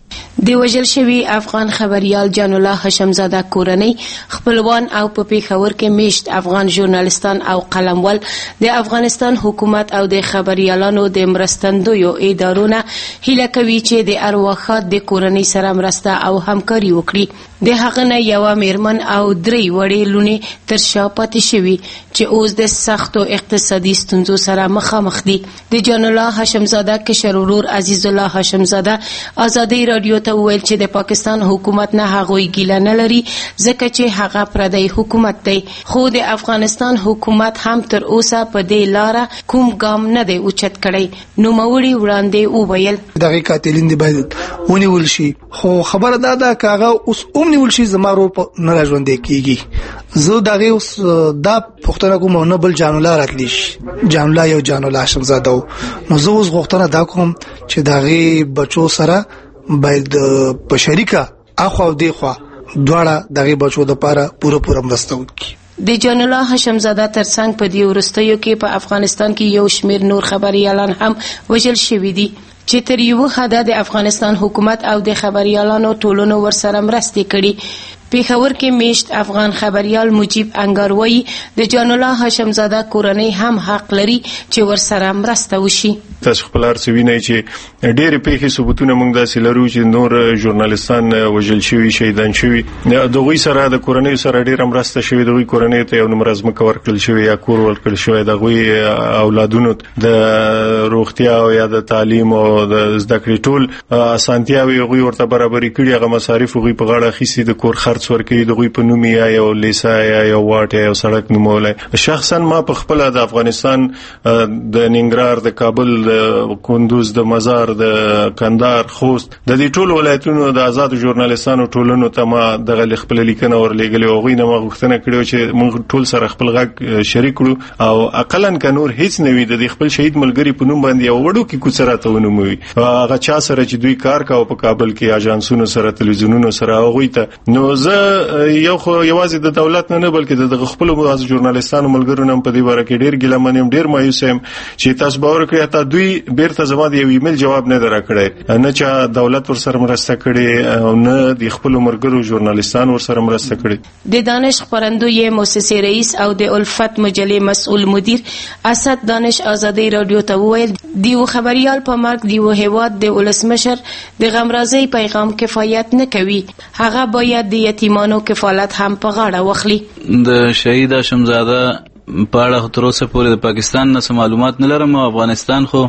د وژل شوي افغان خبريال جان الله هاشمزاده کورنۍ خپلوان او په پیښور کې میشت افغان ژورنالستان او قلموال د افغانستان حکومت او د خبريالانو د مرستندویو ادارونه هیله کوي چې د ارواښاد د کورنۍ سره مرسته او همکاري وکړي. د هغه نه یو میرمن او درې وړې لونې تر شا پاتې شوي چې اوس د سختو اقتصادي ستونزو سره مخامخ دي. د جان الله هاشمزاده کشر ورور عزیز الله هاشمزاده آزادی رادیو ته وویل چې د پاکستان حکومت نه هغوی ګیله نه لري ځکه چې هغه پردی حکومت دی، خو د افغانستان حکومت هم تر اوسه په دې لاره کوم ګام نه دی اوچت کړی. نوموړي وړاندې وویل دغه قاتلین دی باید ونیول شي، خو خبره دا ده چې هغه اوس ونیول شي زما ورور په نه راژوندې کیږي. زه دغه اوس دا پښتنه کوم نه بل جان الله راتلی شي، جان الله یو جان الله هاشمزاده نو زه اوس غوښتنه دا کوم چې دغه بچو سره باید په شریکه اخو او دی خو دواړه دغه بچو د لپاره پوره پوره مرسته وکړي. د جان الله هاشمزاده ترڅنګ په دې ورستیو کې په افغانستان کې یو شمیر نور خبريالان هم وژل شوي دي چې تر یو حده د افغانستان حکومت او د خبريالانو ټولنو ورسره مرستې کړي. پیښور کې میشت افغان خبريال مجيب انګار وایي د جان الله هاشمزاده کورنۍ هم حق لري چې ورسره مرسته وشي. تاسو خپل ارڅوینه چې ډېر پیښې ثبوتونه موږ داسې لرو چې نور ژورنالستان وژل شوي شهیدان شوي دغوی سره د کورنۍ سره ډېر مرسته شوي، دغوی کورنۍ ته یو نمبر ځمکه ورکړل شوی یا کور ورکړل شوی، دغوی اولادونو د روغتیا او یا د تعلیم او د زده کړې ټول اسانتیاوي هغوی ورته برابرې کړي، هغه مصارف هغوی په غاړه اخیستي، د کور خرڅ ورکړي، دغوی په نوم یا یو لیسا یا یو واټ یا یو سړک نومولی. شخصا ما په خپل د افغانستان د ننګرهار، د کابل، د کندوز، د مزار، د کندهار، خوست، د دې ټول ولایتونو د آزاد ژورنالستانو ټولنو ته ما دغه خپل لیکنه ورلېږلې او هغوی نه ما غوښتنه کړې چې موږ ټول سره خپل غږ شریک کړو او اقلا که نور هیڅ نه وي د خپل شهید ملګري په نوم باندې یو وړوکې کوڅه راته ونوموي، هغه چا سره چې دوی کار کاوه په کابل کې اژانسونو سره، تلویزیونونو سره، هغوی ته. نو زه یو خو یوازې د دولت نه نه بلکې د خپل مواز ژورنالستانو ملګرو نه په دې باره کې ډېر ګیله من یم، ډېر مایوس یم چې تاسو باور کړئ حتی دوی بیرته زما د یو ایمیل جواب نه دی راکړی، نه چې دولت ورسره مرسته کړې او نه د خپلو ملګرو ژورنالستانو ورسره مرسته کړې. د دانش خپرندوی مؤسسې رئیس او د الفت مجلې مسؤل مدیر اسد دانش آزادی رادیو ته وویل دیو خبريال په مرګ دیو هیواد د ولسمشر د غمرازي پیغام کفایت نه کوي، هغه باید د یتیمانو کفالت هم په غاړه واخلي. د شهید هاشمزاده په اړه تر اوسه پورې د پاکستان نه معلومات نه لرم او افغانستان خو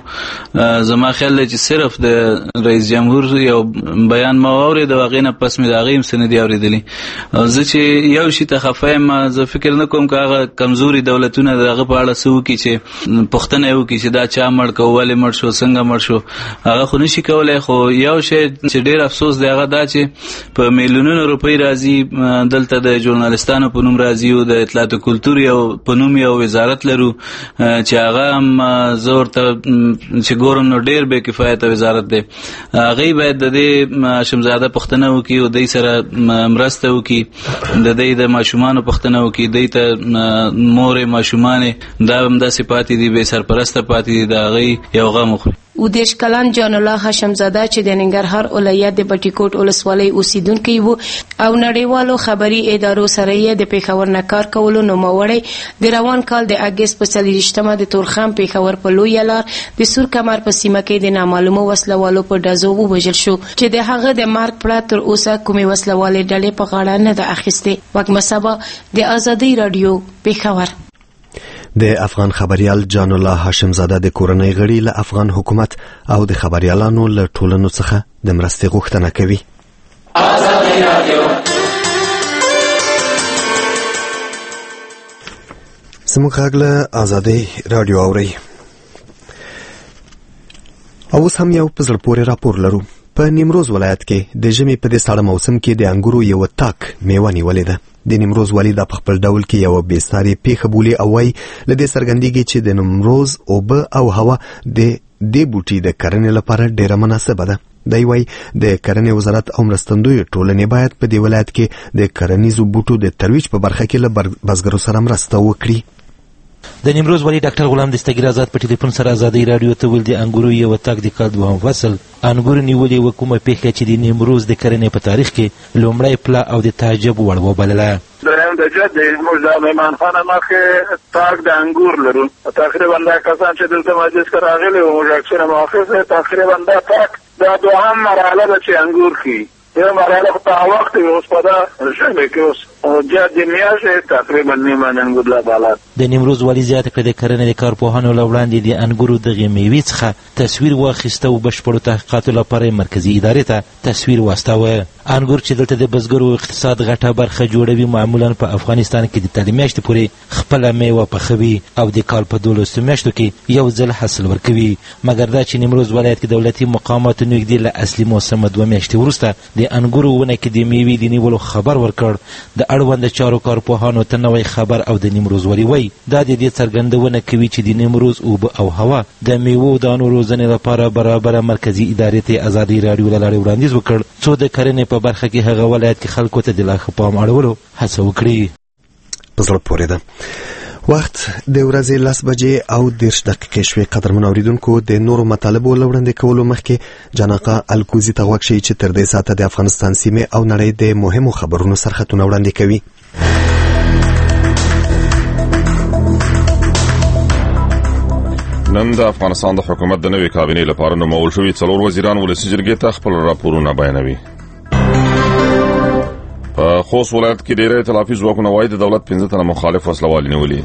زما خیال دی چې صرف د رئیس جمهور یو بیان ما واورید د واقع نه پس مې د هغې هم څه نه دي اورېدلي. زه چې یو شي ته خفه یم، زه فکر نه کوم که هغه کمزوري دولتونه د هغه په اړه څه وکړي چې پوښتنه یې وکړي چې دا چا مړ که، ولې مړ شو، څنګه مړ شو، هغه خو نشي کولی. خو یو شی چې ډېر افسوس دی هغه دا چې په میلیونونو روپۍ راځي دلته د ژورنالستانو په نوم راځي او د اطلاعات او کلتور یو په نوم یو وزارت لرو چې هغه هم زه ورته چې ګورم نو ډېر بې کفایته وزارت دی. هغوی باید د دې هاشمزاده پوښتنه وکړي او دوی سره مرسته وکړي، د دوی د ماشومانو پوښتنه وکړي، دوی ته مورې ماشومانې دا هم داسې پاتې دي، بې سرپرسته پاتې دي، د هغوی یو غم وخوري. و دیش کلان جان الله هاشمزاده چې د ننګرهار ولایت د بټي کوټ ولسوالۍ اوسیدونکی وو او نړیوالو خبري ادارو سره یې د پیښور نه کار کولو نوموړی د روان کال د اگست په څلېرویشتمه د تورخم پیښور په لویه لار د سور کمر په سیمه کې د نامعلومو وسلوالو په ډزو ووژل شو چې د هغه د مرګ پړه تر اوسه کومې وسلوالې ډلې په غاړه نه ده اخیستې. وګ مسابه د آزادی رادیو پیښور. د افغان خبريال جان الله هاشمزاده د کورنۍ غړي له افغان حکومت او د خبريالانو له ټولنو څخه د مرستې غوښتنه کوي. آزادی رادیو زموږ غږ له آزادی رادیو اوري. اوس هم یو په زړه پورې راپور لرو. په نیمروز ولایت کې د ژمي په دې ساړه موسم کې د انګورو یو تاک میوه نیولې ده. د نیمروز والي د خپل ډول کې یو بیساري پیښه بولی او وای لدې سرګندېږي چې د نیمروز اوبه او هوا د دې بوټي د کرنې لپاره ډیره مناسبه ده. دی وای د کرنې وزارت او مرستندوی ټولنې باید په دې ولایت کې د کرنیزو بوټو د ترویج په برخه کې له بزګرو سره مرسته وکړي. د نیمروز والي ډاکټر غلام دستګیر آزاد په ټلیفون سره ازادۍ راډیو ته ویل د انګورو یو تاک د کال دوهم فصل انګور نیولې و کومه پیښه چې د نیمروز د کرنې په تاریخ کې لومړی پله او د تعجب وړ وبلله. دریم د جد زموږ د مهمانخانه مخې تاک د انګور لرو. تقریبا دا کسان چې دلته مجلس کې راغلي وو موږ اکثره موافق تقریبا دا تاک دا دوهم مرحله ده چې انګور ښیي. یو مرحله په هغه وخت کې اوس په دا ژبه کې اوس جد میاشتې تقریبا نیمه انګور لا بالا. د نیمروز والي زیاته کړه د کرنې د کارپوهانو له وړاندې د انګورو دغې میوې څخه تصویر واخیسته او بشپړو تحقیقاتو لپاره مرکزي ادارې ته تصویر واستاوه. انګور چې دلته د بزګرو اقتصاد غټه برخه جوړوي معمولا په افغانستان کې د تالي میاشتې پورې خپله میوه پخوي او د کال په دولسو میاشتو کې یو ځل حاصل ورکوي. مګر دا چې نیمروز ولایت کې دولتي مقاماتو نږدې له اصلي موسمه دوه میاشتې وروسته د انګورو ونه کې د میوې د نیولو خبر ورکړ. د اړوند چارو کارپوهانو ته نوی خبر او د نیمروز والي وایي دا د دې څرګندونه کوي چې د نیمروز اوبه او هوا د میوو دانو روزنې لپاره برابره مرکزي ادارې ته ازادۍ راډیو له لارې وړاندیز وکړ څو د کرنې په برخه کې هغه ولایت کې خلکو ته د لا ښه پام اړولو هڅه وکړي. په زړه پورې ده وخت د ورځې لس بجې او دېرش دقیقې شوې. قدرمن اورېدونکو د نورو مطالبو له وړاندې کولو مخکې جانقه الکوزي ته غوږ شئ چې تر دې ساعته د افغانستان سیمې او نړۍ د مهمو خبرونو سرخطونه وړاندې کوي. نن د افغانستان د حکومت د نوې کابینې لپاره نومول شوي څلور وزیران ولسي جرګې ته خپل راپورونه بیانوي. په خوست ولایت کې ډېری ائتلافي ځواکونه وایي د دولت پنځه تنه مخالف وسلوال نیولي.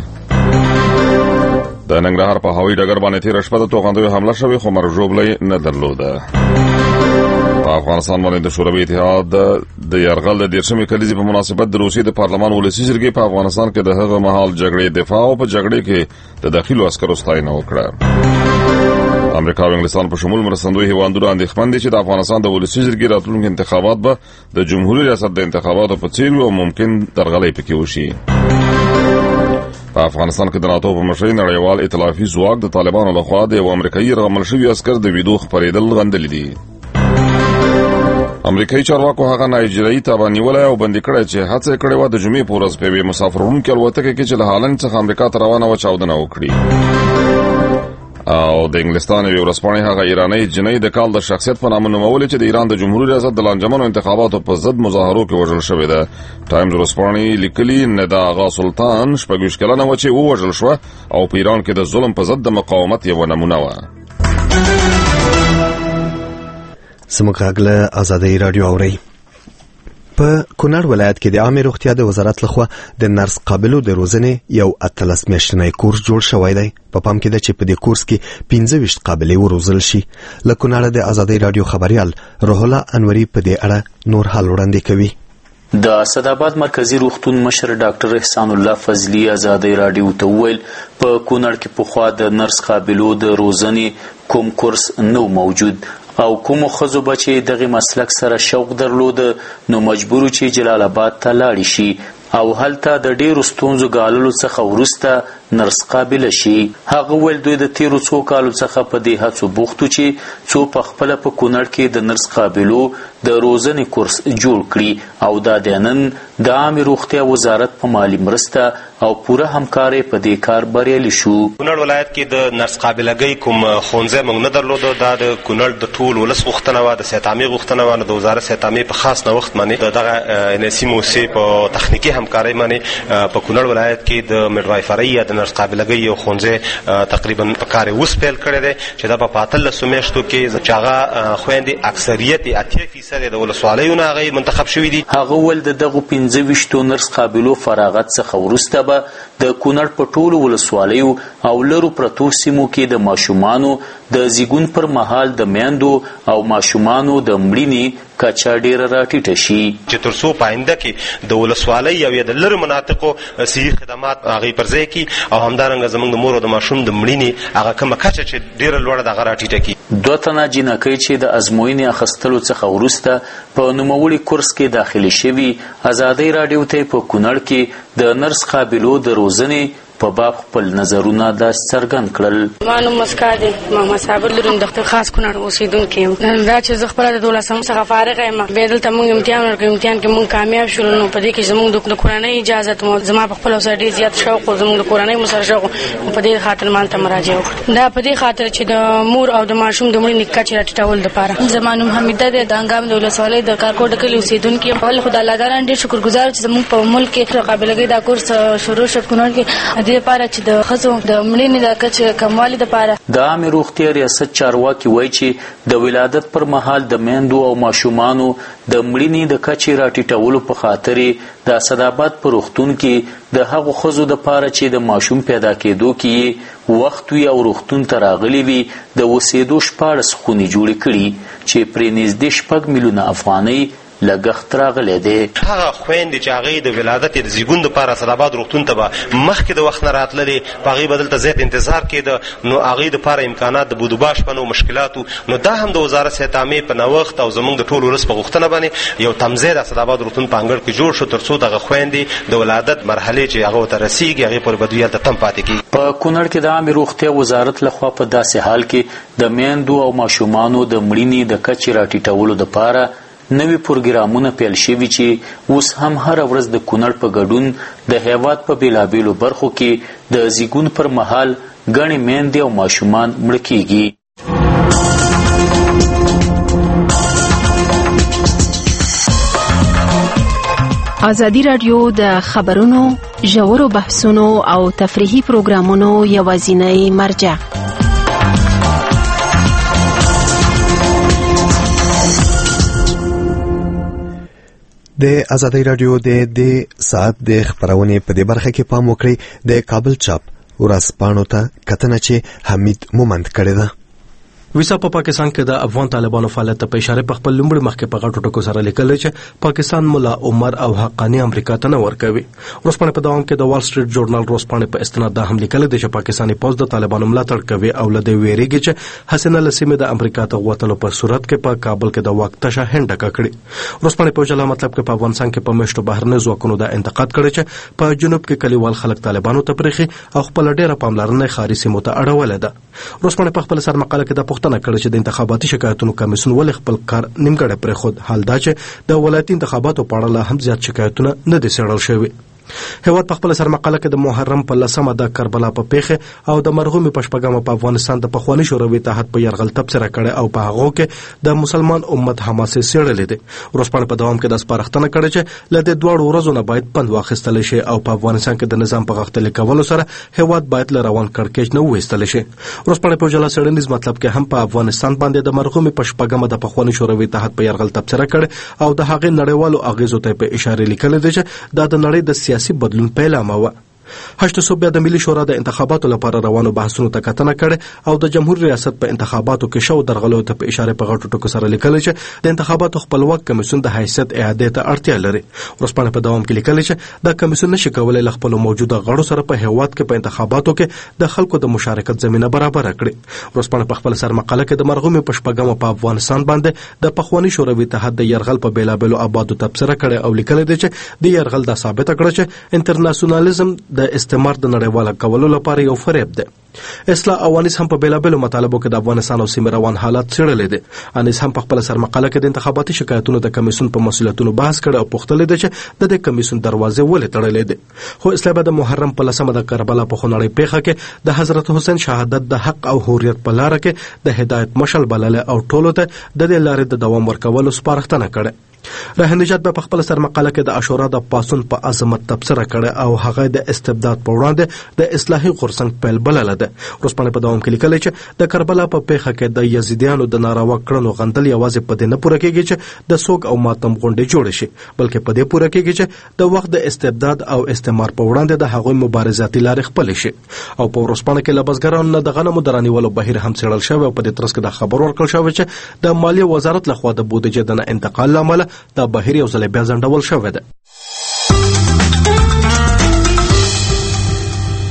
د ننګرهار په هوایي ډګر باندې تېره شپه د توغندیو حمله شوې خو مرګ ژوبلی نه درلوده. په افغانستان باندې د شوروي اتحاد د یرغل د دېرشمې کلیزې په مناسبت د روسیې د پارلمان ولسي جرګې په افغانستان کې د هغه مهال جګړې دفاع او په جګړې کې د داخلو عسکرو ستاینه وکړه. امریکا او انګلستان په شمول مرستندوی هیوادونو اندېښمن دي چې د افغانستان د ولسي جرګې راتلونکي انتخابات به د جمهوري ریاست د انتخاباتو په څیر وي او ممکن درغلۍ پکې وشي. په افغانستان کې د ناتو په مشرۍ نړیوال ائتلافي ځواک د طالبانو لخوا د یو امریکایي رغمل شوي عسکر د ویډیو خپرېدل غندلي دي. امریکایي چارواکو هغه نایجیریایي تابع نیولی او بندي کړی چې هڅه یې کړې وه د جمعې په ورځ په یوې مسافروړونکې الوتکې کې چې له هالند څخه امریکا ته روانه وه چاودنه وکړي. او د انګلستان یوې ورځپاڼې هغه ایرانۍ جنۍ د کال د شخصیت په نامه نومولې چې د ایران د جمهوري ریاست د لانجمنو انتخاباتو په ضد مظاهرو کې وژل شوې ده. ټایمز ورځپاڼې لیکلي ندا آغا سلطان شپږویشت کلنه وه چې ووژل شوه او په ایران کې د ظلم په ضد د مقاومت یوه نمونه وه. زموږ غږ له ازادۍ راډیو اورئ. په کونړ ولایت کې د عامه روغتیا د وزارت لخوا د نرس قابلو د روزنې یو اتلس میاشتنی کورس جوړ شوی دی. په پام کې ده چې په دې کورس کې پنځه ویشت قابلې وروزل شي. له کونړه د ازادۍ راډیو خبريال روح الله انوري په دې اړه نور حال وړاندې کوي. د اسداباد مرکزی روغتون مشر ډاکټر احسان الله فضلی ازادۍ راډیو ته ویل په کونړ کې پخوا د نرس قابلو د روزنې کوم کورس نو موجود او کوم خزو بچي دغه مسلک سره شوق درلود نو مجبور چې جلال آباد ته لاړ شي او هلته د ډیرو ستونزو غاللو څخه ورسته نرس قابل شي. هغه ول دوی د تیرو څو کالو څخه په دې هڅو بوختو چې څو په خپل په کونړ کې د نرس قابلو د روزنې کورس جوړ کړي او دا د نن د عامه روغتیا وزارت په مالی مرسته او پوره همکاري په دې کار بریالي شو. کونړ ولایت کې د نرس قابلګۍ کوم خونځه موږ نه درلودو. دا د کونړ د ټول ولس غوښتنه وه، د سیتامي غوښتنه وه. د وزارت سیتامي په خاص نوښت باندې دغه انسي موسي په تخنیکی همکاري باندې په کونړ ولایت کې د میډوایفرۍ یا د نرس قابلګۍ یو خونځه تقریبا په کار اوس پیل کړی دی چې دا په اتلس میاشتو کې چې هغه خويندې اکثریت اتیا فیصد د ولسوالیو نه هغه منتخب شوي دي. هغه ول د دغه پنځه ویشتو نرس قابلو فراغت څخه وروسته به د کونړ په ټولو ولسوالیو او لرو پرتو سیمو کې د ماشومانو د زیګون پر مهال د میندو او ماشومانو د مړینې کچا ډیره راټیټه شي چې ترڅو پاینده کې د ولسوالۍ او د لرو مناطقو صحي خدمات هغه پرځای کی او همدارنګه زموږ د مور او د ماشوم د مړینې هغه کومه کچا چې ډیره لوړه د راټیټه کی. دوه تنه جنکۍ چې د ازموینې اخیستلو څخه وروسته په نوموړي کورس کې داخلي شوي ازادۍ راډیو ته په کونړ کې د نرس قابلو د روزنې په باب خپل نظرونه داسې څرګند کړل. ما نوم مسکا دی، محمد صابر لرم، د خاص کونړ اوسیدونکی یم. دا چې زه خپله د دولسم څخه فارغ یم، بیا دلته موږ امتحان ورکړو، امتحان کې موږ کامیاب شولو. نو په دې کې زموږ د کورنۍ اجازت مو زما په خپله سره ډېر زیات شوق و، زموږ د کورنۍ مو سره شوق و، په دې خاطر ما هلته مراجعه وکړه. دا په دې خاطر چې د مور او د ماشوم د مړینې کچې راټیټولو دپاره. زما نوم حمیده دی، د انګام د ولسوالۍ د کارکوټ کلي اوسیدونکی یم. ولې خو د الله تعالی ډېر شکرګزار چې زموږ په ملک کې قابلګۍ دا کورس شروع شو کونړ کې، د دې لپاره چې د ښځو د مړینې د کچې کموالي دپاره. د عامې روغتیا ریاست چارواکي وایي چې د ولادت پر مهال د میندو او ماشومانو د مړینې د کچې راټیټولو په خاطر د اسداباد په روغتون کې د هغو ښځو دپاره چې د ماشوم پیدا کېدو کې وخت وي او روغتون ته راغلي وي د اوسېدو شپاړس خونې جوړې کړي چې پرې نږدې شپږ میلیونه افغانۍ لګښت راغلی دی. هغه خویندې چې هغې د ولادت د زیږون دپاره اسداباد روغتون ته به مخکې د وخت نه راتللې، په هغې به دلته زیات انتظار کېده، نو هغې دپاره امکانات د بودوبا شپه نه و، مشکلات و. نو دا هم د وزارت صحت عامې په نوښت او زموږ د ټول ولس په غوښتنه باندې یو تمځای د اسداباد روغتون په انګړ کې جوړ شو، تر څو دغه خویندې د ولادت مرحلې چې هغه ورته رسېږي هغې پورې به دوی هلته تم پاتې کېږي. په کونړ کې د عامې روغتیا وزارت لخوا په داسې حال کې د میندو او ماشومانو د مړینې د کچې راټیټولو دپاره نوي پروګرامونه پیل شوي چې اوس هم هره ورځ د کونړ په ګډون د هیواد په بېلابېلو برخو کې د زیږون پر مهال ګڼې میندې او ماشومان مړه کېږي. ازادي راډیو د خبرونو، ژورو بحثونو او تفریحي پروګرامونو یوازینۍ مرجع. د ازادي راډیو د دې ساعت د خبرونې په دې برخه کې پام وکړئ. د کابل چاپ ورځپاڼو ته کتنه چې حمید مومند کړې ده. ویسا په پاکستان کې د افغان طالبانو فعالیت په اشاره په خپل لومړي مخکې په غټو ټکو سره لیکل چې پاکستان مولا عمر او حقانی امریکا ته نه ورکوي. ورځپاڼه په دوام کې د وال سټریټ جورنال ورځپاڼه په استناد د هم لیکل دي چې پاکستاني پوز د طالبانو ملاتړ کوي او له دې ویریږي چې حسن الاسمه د امریکا ته وتلو په صورت کې په کابل کې د وخت تشه هنډه کړي. ورځپاڼه په جلا مطلب کې په افغانستان کې په مشتو بهرنی ځواکونو د انتقاد کړي چې په جنوب کې کلیوال خلک طالبانو ته پرخي او خپل ډیره پاملرنه خاري سیمو ته اړول ده. ورځپاڼه په خپل سر مقاله کې د پښتنه کړي چې د انتخاباتي شکایتونو کمیسیون ولې خپل کار نیمګړی پرېښود، حال دا چې د ولایتي انتخاباتو په اړه هم زیات شکایتونه نه دي څېړل شوي. هیواد په خپل سر مقاله کې د محرم په لسمه د کربلا په پیښه او د مرغومي په شپږمه په افغانستان د پخوانی شوروي اتحاد په یرغل تبصره کړي او په هغه کې د مسلمان امت حماسه سیړلې دي. ورځپاڼه په دوام کې د سپارښتنه کړې چې له دې دوه ورځو نه باید پند واخیستل شي او په افغانستان کې د نظام په غښتلي کولو سره هیواد باید له روان کړکېچ نه وایستل شي. ورځپاڼه په جلا څېړنیز مطلب کې هم په افغانستان باندې د مرغومي په شپږمه د پخوانی شوروي اتحاد په یرغل تبصره کړي او د هغې نړیوالو اغیزو ته په اشاره لیکل دي چې دا د نړۍ د سیاسي بدلون پیلامه و. هشت صوبه د ملي شورا د انتخاباتو لپاره روانو بحثونو ته کتنه کړي او د جمهور ریاست په انتخاباتو کې شو درغلو ته په اشاره په غټو ټکو سره لیکل چې د انتخاباتو خپلواک کمیسیون د حیثیت اعاده ته اړتیا لري. ورځپاڼه په دوام کې لیکل چې د کمیسیون نشي کولای له خپل موجوده غړو سره په هیواد کې په انتخاباتو کې د خلکو د مشارکت زمينه برابر کړي. ورځپاڼه په خپل سر مقاله کې د مرغومي په شپږمه په افغانستان باندې د پخوانی شوروي اتحاد د یرغل په بیلابلو آبادو تبصره کړي او لیکل دي چې د یرغل د ثابت کړي چې انټرنیشنالیزم د استعمار د نړیواله کولو لپاره یو فریب دی. اصلاح او انیس هم په بیلابلو مطالبو کې د افغانستان او سیمه روان حالات څېړلې دي. انیس هم په خپل سر مقاله کې د انتخاباتي شکایتونو د کمیسیون په مسؤلیتونو بحث کړی او پوښتلې ده چې د دې کمیسیون دروازې ولې تړلې دي. خو اصلاح د محرم په لسمه د کربلا په خونړۍ پیښه کې د حضرت حسین شهادت د حق او حریت په لار کې د هدایت مشل بلله او ټولو ته د دې لارې د دوام ورکولو سپارښتنه کړې. راه نجات په خپل سر مقاله کې د عاشورا د پاسون په عظمت تبصره کړه او هغه د استبداد په وړاندې د اصلاحي غورځنګ پیل بلله ده. ورځپاڼه په دوام کې لیکل چې د کربلا په پیښه کې د یزیدیانو د ناروا کړنو غندل یوازې په دې نه پوره کېږي چې د سوګ او ماتم غونډې جوړ شي، بلکې په دې پوره کېږي چې د وخت د استبداد او استعمار په وړاندې د هغوی مبارزاتي لارې خپل شي. او په ورځپاڼه کې له بزګرانو د غنمو د رانیولو بهیر هم څېړل شوی او په دې ترڅ کې د خبر ورکړل شوی چې د مالیې وزارت لخوا د بودیجې د انتقال لامل د بهیر یو ځل بیا ځنډول شوی ده.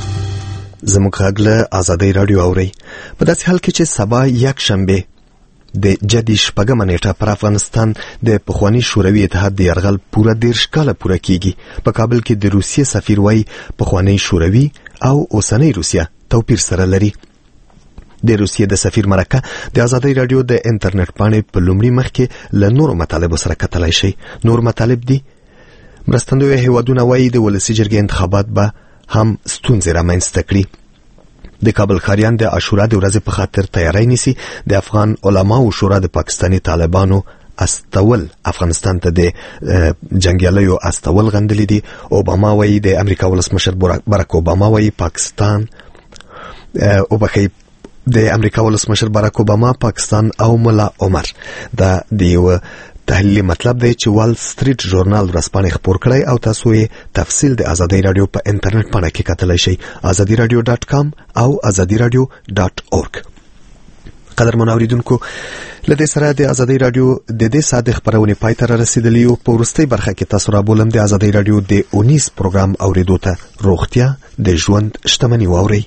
زموږ غږ له ازادي راډیو اوري. په داسې حال کې چې سبا یک شنبه د جدي شپږمه نیټه پر افغانستان د پخوانی شوروي اتحاد د یرغل پوره دیرش کاله پوره کیږي. په کابل کې د روسیې سفیر وایي پخوانی شوروي او اوسنۍ روسیه توپیر سره لري. د روسیې د سفیر مرکه د آزادۍ رادیو د انټرنیټ باندې په لومړي مخ کې له نورو مطالبو سره کتلای شي. نور مطالب دي: مرستندوی هیوادونه وایي د ولسی جرګې انتخابات به هم ستونزې رامنځته کړي. د کابل ښاریان د عاشورا د ورځې په خاطر تیاری نیسي. د افغان علماو شورا د پاکستاني طالبانو استول افغانستان ته د جنگیالیو استول غندلې دي. اوباما وایي د امریکا ولسمشر باراک اوباما وایي پاکستان او بخې د امریکا ولسمشر باراک اوباما پاکستان او ملا عمر دا د یو تحلیلي مطلب دی چې وال سټریټ ژورنال ورځپاڼې خپور کړی او تاسو یې تفصیل د ازادي رادیو په انټرنیټ باندې کې کتلای شئ. ازادي رادیو ډاټ کام او ازادي رادیو ډاټ اورګ. قدرمن اوریدونکو، لدې سره د ازادي رادیو د دې ساده خبرونه پای ته رسیدلی او په ورستۍ برخه کې تاسو را بولم د ازادي رادیو د اونیس پروګرام اوریدو ته روغتیا د ژوند شتمنی واوري.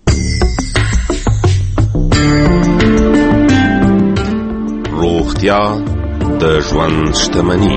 روغتیا د ژوند شتمنی.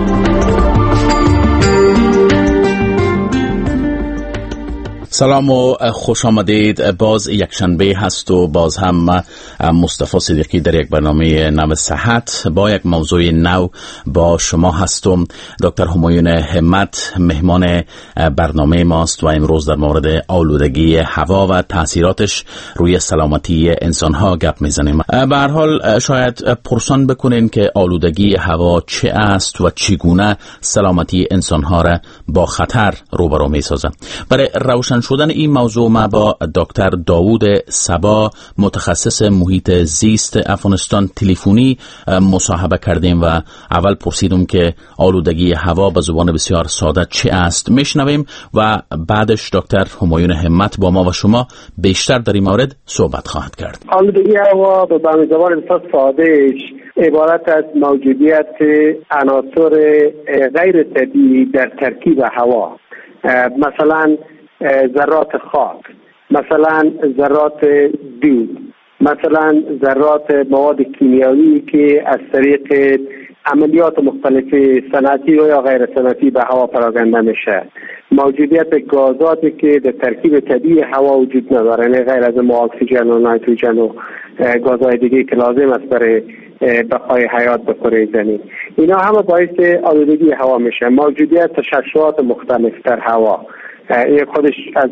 سلام و خوش آمدید. باز یک شنبه هست و باز هم مصطفی صدیقی در یک برنامه نو صحت با یک موضوع نو با شما هستم. دکتر همایون همت مهمان برنامه ماست و امروز در مورد آلودگی هوا و تاثیراتش روی سلامتی انسان‌ها گپ میزنیم. به هر حال شاید پرسان بکنین که آلودگی هوا چه است و چگونه سلامتی انسان‌ها را با خطر روبرو میسازه. برای روشن شدن این موضوع ما با دکتر داوود صبا متخصص محیط زیست افغانستان تلفنی مصاحبه کردیم و اول پرسیدم که آلودگی هوا به زبان بسیار ساده چه است میشنویم و بعدش دکتر همایون همت با ما و شما بیشتر در این مورد صحبت خواهد کرد. آلودگی هوا به زبان بسیار سادهش عبارت از موجودیت عناصر غیر طبیعی در ترکیب هوا، مثلا ذرات خاک، مثلا ذرات دود، مثلا ذرات مواد کیمیایی که از طریق عملیات مختلف صنعتی و یا غیر صنعتی به هوا پراکنده میشه، موجودیت گازاتی که در ترکیب طبیعی هوا وجود نداره، یعنی غیر از ما اکسیژن و نیتروژن و گازهای دیگه که لازم است برای بقای حیات به کره زمین، اینا همه باعث آلودگی هوا میشه. موجودیت تشعشعات مختلف در هوا، این خودش از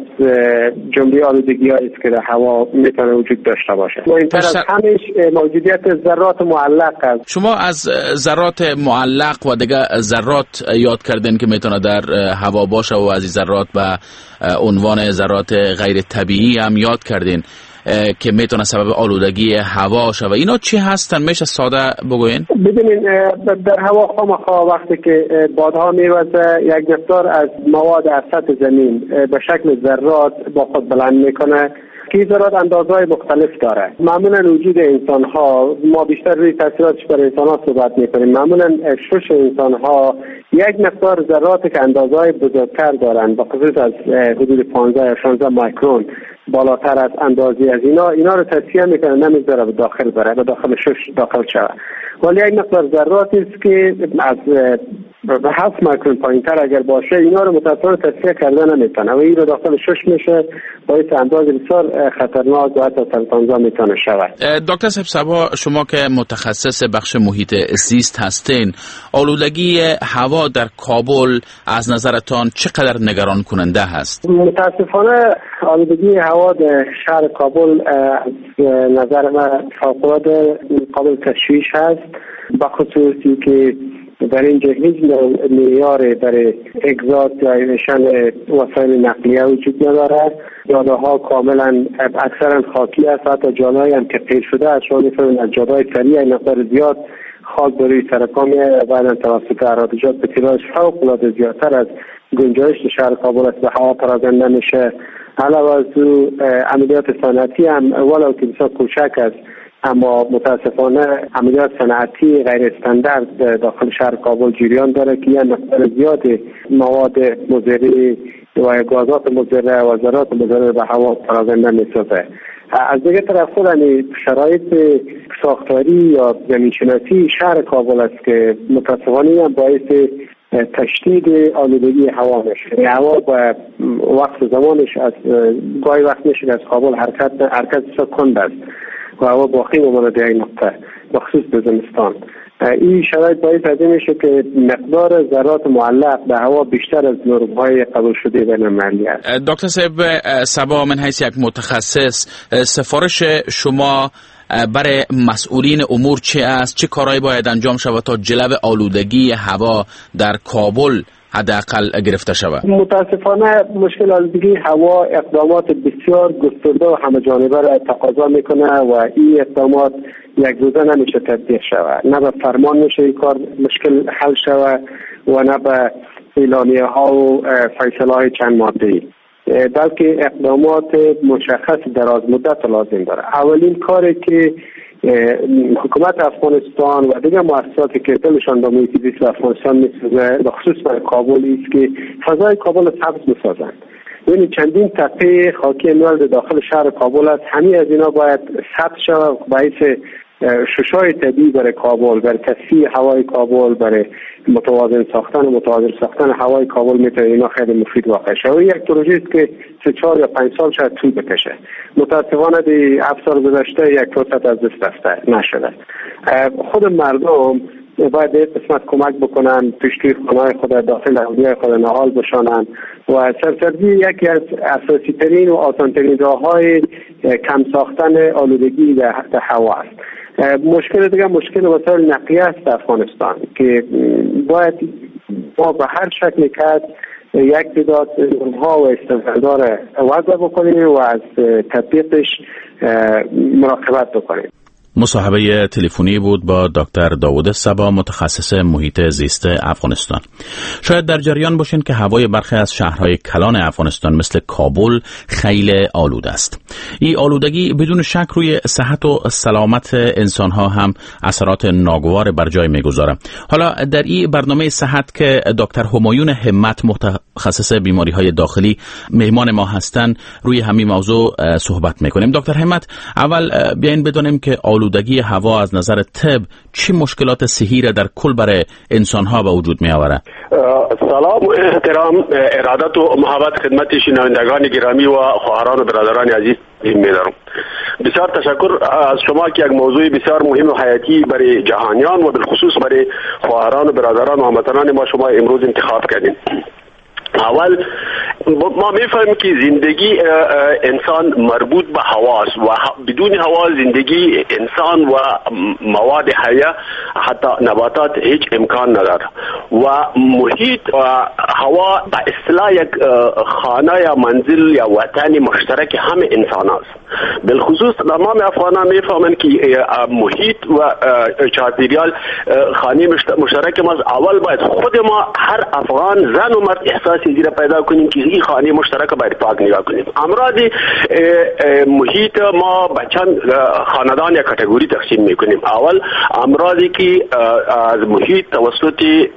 جمله آلودگی هایی است که در هوا میتونه وجود داشته باشه. مهمتر از همش موجودیت ذرات معلق است. شما از ذرات معلق و دیگه ذرات یاد کردین که میتونه در هوا باشه و از این ذرات به عنوان ذرات غیر طبیعی هم یاد کردین که میتونه سبب آلودگی هوا شه و اینا چی هستن؟ میشه ساده بگوین؟ ببینید در هوا خامخا وقتی که بادها میوزه یک مقدار از مواد از سطح زمین به شکل ذرات با خود بلند میکنه که ذرات اندازهای مختلف داره. معمولا وجود انسان ها، ما بیشتر روی تاثیراتش بر انسان ها صحبت میکنیم، معمولا شش انسان ها یک مقدار ذراتی که اندازهای بزرگتر دارن با خصوص از حدود پانزده یا شانزده مایکرون بالاتر از اندازه از اینا اینا رو تصفیه میکنه، نمیذاره به داخل بره، به داخل شش داخل شود. ولی یک مقدار ذراتی است که از به هفت مایکرون پایینتر اگر باشه اینا رو متأسفانه تصفیه کرده نمیتونه و این رو داخل شش میشه، باعث اندازه بسیار خطرناک و حتی سرطانزا میتونه شود. دکتر صبا، شما که متخصص بخش محیط زیست هستین، آلودگی هوا در کابل از نظرتان چقدر نگران کننده هست؟ متاسفانه آلودگی هوا در شهر کابل از نظر من فوق‌العاده قابل تشویش هست، به خصوصی که در اینجا هیچ معیار برای اگزاست یا ایمیشن وسایل نقلیه وجود نداره. جاده‌ها کاملا اکثرا خاکی است، حتی جاده‌هایی هم که قیر شده است شما می‌فهمید از جاده‌های سریع این مقدار زیاد خاک بروی سرکا میاد و بعدا توسط ارادجات به تیراژ فوق‌العاده زیادتر از گنجایش شهر کابل است به هوا پراکنده میشه. علاوه از او عملیات صنعتی هم ولو که بسیار کوچک است اما متاسفانه عملیات صنعتی غیر استاندارد داخل شهر کابل جریان داره که یه مقدار زیاد مواد مضر و گازات مضر و ذرات مضر به هوا پراکنده می‌سازه. از دیگه طرف خود شرایط ساختاری یا زمینشناسی شهر کابل است که متاسفانه هم باعث تشدید آلودگی هوا میشه. هوا با وقت زمانش از گاهی وقت میشه از کابل حرکت حرکت کند است و هوا باقی بمانه در این نقطه بخصوص به زمستان. این شرایط باعث از این میشه که مقدار ذرات معلق به هوا بیشتر از نرم‌های قبول شده بین المللی است. دکتر صاحب صبا، من حیث یک متخصص، سفارش شما برای مسئولین امور چه است؟ چه کارهایی باید انجام شود تا جلو آلودگی هوا در کابل حداقل گرفته شود؟ متاسفانه مشکل آلودگی هوا اقدامات بسیار گسترده و همه جانبه را تقاضا میکنه و این اقدامات یک روزه نمیشه تطبیق شود. نه به فرمان میشه این کار مشکل حل شود و نه به اعلامیه ها و فیصله های چند ماده‌ای، بلکه اقدامات مشخص دراز مدت لازم داره. اولین کاری که حکومت افغانستان و دیگر مؤسساتی که دلشان به محیط زیست افغانستان میسوزه به خصوص برای کابل است که فضای کابل سبز بسازند. یعنی چندین تپه خاکی نورد داخل شهر کابل است، همه از اینا باید ثبت شود باعث ششای طبیعی برای کابل، برای تصفیه هوای کابل، برای متوازن ساختن متوازن ساختن هوای کابل میتونه اینا خیلی مفید واقع شه. و یک پروژه است که سه چهار یا پنج سال شاید طول بکشه. متاسفانه دی هفت سال گذشته یک فرصت از دست رفته نشده. خود مردم باید این قسمت کمک بکنن، پشتی خانه‌های خود داخل اهالی خود نهال بشانن و سرسبزی یکی از اساسی ترین و آسان ترین راه‌های کم ساختن آلودگی در هوا است. مشکل دیگه مشکل وسایل نقلیه است در افغانستان که باید ما به هر شکلی که یک تعداد اونها و استفاده وضع بکنیم و از تطبیقش مراقبت بکنیم. مصاحبه تلفنی بود با دکتر داوود صبا، متخصص محیط زیست افغانستان. شاید در جریان باشین که هوای برخی از شهرهای کلان افغانستان مثل کابل خیلی آلوده است. این آلودگی بدون شک روی صحت و سلامت انسانها هم اثرات ناگوار بر جای میگذاره. حالا در این برنامه صحت که دکتر همایون همت، متخصص بیماری‌های داخلی، مهمان ما هستند، روی همین موضوع صحبت میکنیم. دکتر همت، اول بیاین بدونیم که آلودگی هوا از نظر طب چه مشکلات صحی را در کل برای انسانها به وجود می آورد؟ سلام و احترام، ارادت و محبت خدمت شنوندگان گرامی و خواهران و برادران عزیز می‌دارم. بسیار تشکر از شما که یک موضوع بسیار مهم و حیاتی برای جهانیان و بالخصوص برای خواهران و برادران و هموطنان ما شما امروز انتخاب کردین. اول ما میفهمیم که زندگی انسان مربوط به هواست و بدون هوا زندگی انسان و مواد حیه حتی نباتات هیچ امکان نداره و محیط و هوا به اصطلاح یک خانه یا منزل یا وطن مشترک همه انسان است. بالخصوص تمام افغانان میفهمند که محیط و چاپیریال خانه مشترک ما. اول باید خود ما هر افغان زن و مرد احساس زیرا پیدا کنیم که این خانه مشترک باید پاک نگاه کنیم. امراض محیط ما به چند خاندان یا کاتگوری تقسیم میکنیم. اول امراضی که از محیط توسط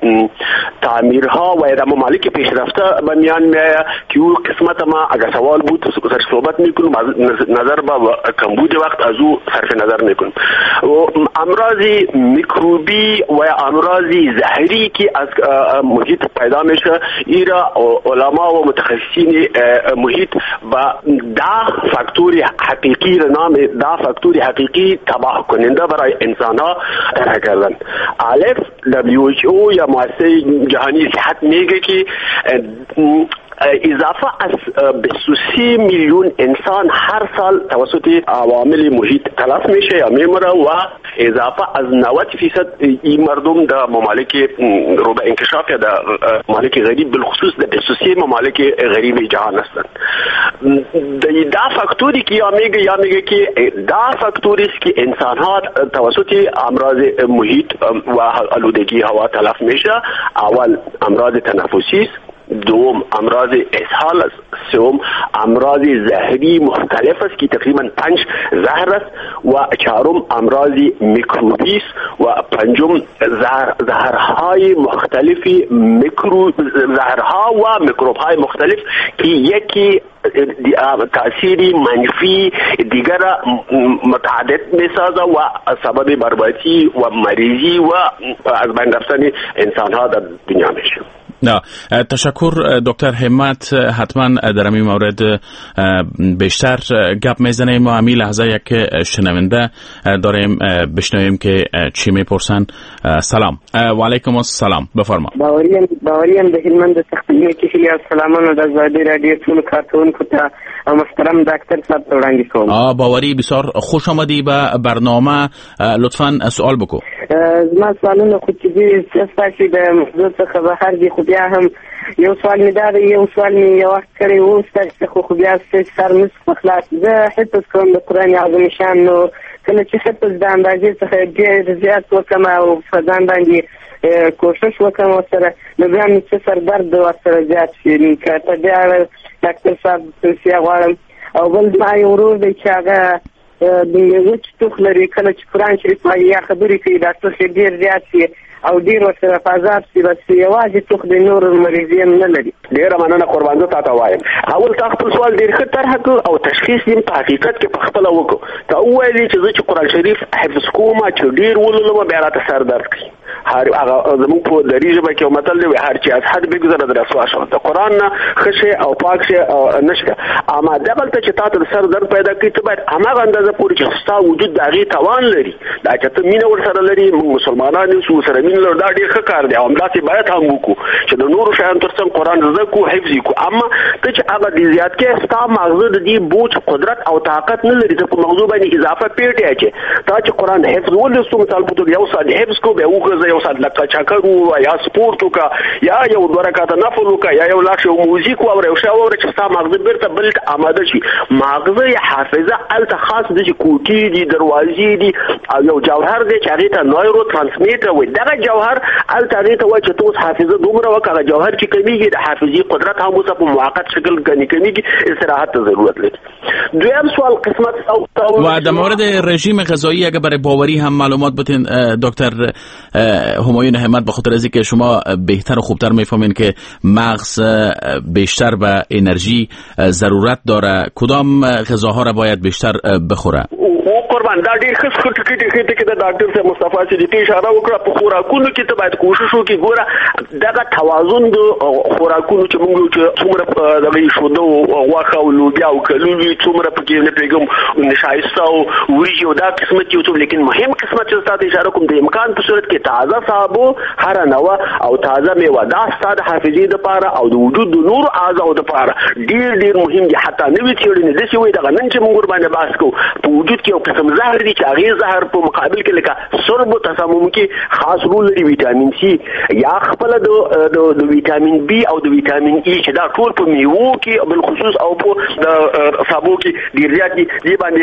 تعمیرها و در ممالک پیشرفته به میان میآید که او قسمت ما اگر سوال بود سر صحبت میکنیم، نظر به کمبود وقت از او صرف نظر میکنیم. امراض میکروبی و امراض زهری که از محیط پیدا میشه، ایرا علما و متخصصین محیط با ده فاکتور حقیقی را نام ده فاکتور حقیقی تباه کننده برای انسان ها طرح کردن. الف دبلیو اچ او یا مؤسسه جهانی صحت میگه که اضافه از بیست و سه میلیون انسان هر سال توسط عوامل محیط تلف میشه یا میمره و اضافه از نود فیصد این مردم در ممالک رو به انکشاف یا در ممالک غریب بالخصوص در بیست و سه ممالک غریب جهان هستند. ده فاکتوری که یا میگه یا میگه که ده فاکتوری است که انسان ها توسط امراض محیط و آلودگی هوا تلف میشه. اول امراض تنفسی است، دوم امراض اسهال است، سوم امراض زهری مختلف است که تقریبا پنج زهر است و چهارم امراض میکروبی است و پنجم زهر زهرهای مختلفی میکرو زهرها و میکروبهای مختلف که یکی تأثیری منفی دیگر متعدد میسازه و سبب بربادی و مریضی و از بین رفتن انسان ها در دنیا میشه. نه تشکر دکتر همت. حتما در این مورد بیشتر گپ میزنیم و همین لحظه یک شنونده داریم بشنویم که چی میپرسن. سلام و علیکم السلام، بفرما. باوریم باوریم به هلمند تختیه که خیلی سلامان از آزادی رادیو تون کارتون کتا محترم دکتر صاحب وړاندې کوم. آ باوري بسیار خوش آمدی به برنامه. لطفا سوال بکو. زما سوالونه خو چې دي ستاسو د موضوع څخه بهر دي، خو بیا هم یو سوال می دا یو سوال می یو وخت کړی و ستاسو خو بیا ستاسو سر مس خلاص زه حفظ کوم د قرآن عظیم شان، نو کله چې حفظ د اندازې څخه ډېر زیات وکم او په ځان باندې کوشش وکم سره، نو بیا مې څه سر درد ورسره زیات شي. که ته بیا ډاکټر صاحب توصیه غواړم. او بل ما یو ورور دی چې هغه د وچ ټوخ لري، کله چې قرآن شریف وایي یا خبرې کوي دا ټوخ یې ډېر زیات شي او ډېر ورسره فعذاب شي، بس یوازې ټوخ د نور مریض هم نه لري. ډېره مننه قربان، زه تاته وایم اول تا خپل سوال ډېر ښه طرحه کړ او تشخیص یې په حقیقت کې په خپله وکړو. ته وویلې چې زه چې قرآن شریف حفظ کوم چې ډېر ولولم بیا راته سر درد کوي. هر هغه زموږ په دري ژبه کې یو متل دی، هر چې از حد بګذره در رسوا شو. د قرآن نه ښه شی او پاک شی نشته، اما دغلته چې تا ته د سر درد پیدا کوي ته باید هماغه اندازه پورې چې ستا وجود د هغې توان لري، دا چې ته مینه ورسره لري، موږ مسلمانان یو سره مینه لرو، دا ډېر ښه کار دی او همداسې باید هم وکړو چې د نورو شیانو تر څنګ قرآن زده کړو، حفظ یې کړو. اما ته چې هغه د زیات کې ستا مغزه د دې بوج قدرت او طاقت نه لري، ته په مغزو باندې اضافه پیټ یې چې تا چې قرآن حفظ ولوستو، مثال په توګه یو ساعت حفظ کو بیا وګرځه، یو ساعت لکه چکر ووایه یا سپورټ وکړه یا یو دوه رکعته نفل وکړه یا یو لاړ شي او موزیک واوره، یو شی واوره چې ستا مغزه بېرته بل ته اماده شي. مغزه یا حافظه هلته خاص داسې کوټې دي، دروازې دي او یو جوهر دی چې هغې ته نایرو ترانسمیټر وایي. دغه جوهر هلته هغې ته وایي چې ته اوس حافظه دومره وکړه، هغه جوهر چې کمیږي د حافظې قدرت هم اوس په موقت شکل ګنې کمیږي، استراحت ته ضرورت لري. دویم سوال قسمت و در مورد رژیم غذایی اگر برای باوری هم معلومات بتین دکتر همایون همت، به خاطر از اینکه شما بهتر و خوبتر میفهمین که مغز بیشتر به انرژی ضرورت داره، کدام غذاها را باید بیشتر بخوره؟ او قربان دا ډیر ښه څه ټکي دي چې د ډاکټر صاحب مصطفی صدیقی اشاره وکړه په خوراکونو کې ته باید کوشش وکړې ګوره دغه توازن د خوراکونو چې موږ چې څومره دغه شوده او غوښه او لوبیا او کلوری څومره پکې نه پیګم نشایسته او وریجې او دا قسمت یو څه، لیکن مهم قسمت چې تاسو اشاره کوم د امکان په صورت کې تازه صابو هر نوه او تازه میوه دا ستاسو حافظې لپاره او د وجود د نور اعضاء لپاره ډیر ډیر مهم دي. حتی نوې څېړنې داسې وایي دغه نن چې موږ باندې بحث کوو په وجود کې یو قسم زهر دي چې هغې زهر په مقابل کې لکه سرب و تسمم کې خاص رول لري ویټامین سی یا خپله د ویټامین بي او د ویټامین ای چې دا ټول په میوو کې بالخصوص او په د سابو کې ډېر زیات دي. دې باندې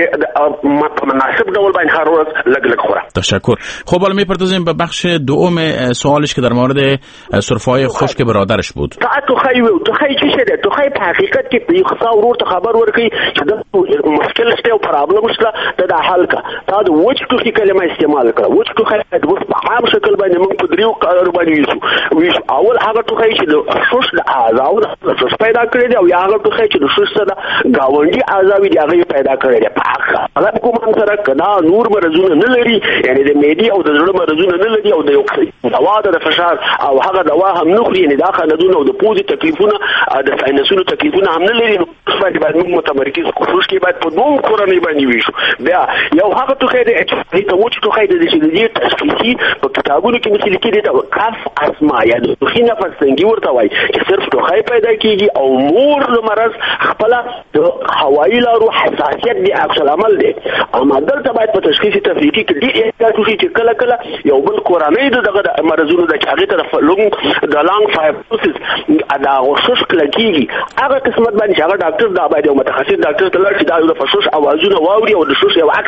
په مناسب ډول باندې هر ورځ لږ لږ خوره. تشکر. خب حالا میپردازیم به بخش دوم سوالش که در مورد سرفه‌های خشک برادرش بود. تا توخی و توخی چی شده؟ توخی په حقیقت کې یو ښه ورور ته خبر ورکړي چې دا مشکل شته او پرابلم شته دا حل کا. تا د وچ ټوخي کلمه استعمال کړه. وچ ټوخی د وس په عام شکل باندې موږ په دریو کارو باندې ویسو. ویش اول هغه ټوخی چې د شوش د اعضاء د شوش پیدا کړی دی او یا هغه ټوخی چې د شوش سره گاونډي اعضاء دی هغه پیدا کړی دی. په هغه کوم سره کدا نور مرزونه نه لري، یعنی د معدې او د زړه مرزونه نه لري او د یو دوا د فشار او هغه دوا هم نه خوري، یعنی دا خلدونه او د پوزې تکلیفونه د ساینسونو تکلیفونه هم نه لري. نو باید باید موږ متمرکز کوشش کې باید په دوه کورنۍ باندې ویشو. بیا یو هغه ټوخی دی چې ته وچ ټوخی دی چې د دې تشخیصي په کتابونو کې مثل لیکلي دی کاف اسما یا د ټوخي نفس څنګه ورته وایي چې صرف ټوخی پیدا کیږي او مور د مرض خپل د هوایي لارو حساسیت دی عکس العمل دی. اما دلته باید په تشخیصي تفریقي کې ډېر احتیاط وشي چې کله کله یو بل کورنۍ دغه مرزونو د هغې ته د لونګ د لانګ فایبروسس دا غوښش کلکېږي هغه قسمت باندې چې هغه ډاکټر دا باید یو متخصص ډاکټر ته لاړ شي دا د فشوش اوازونه واوري او د شوش یو عکس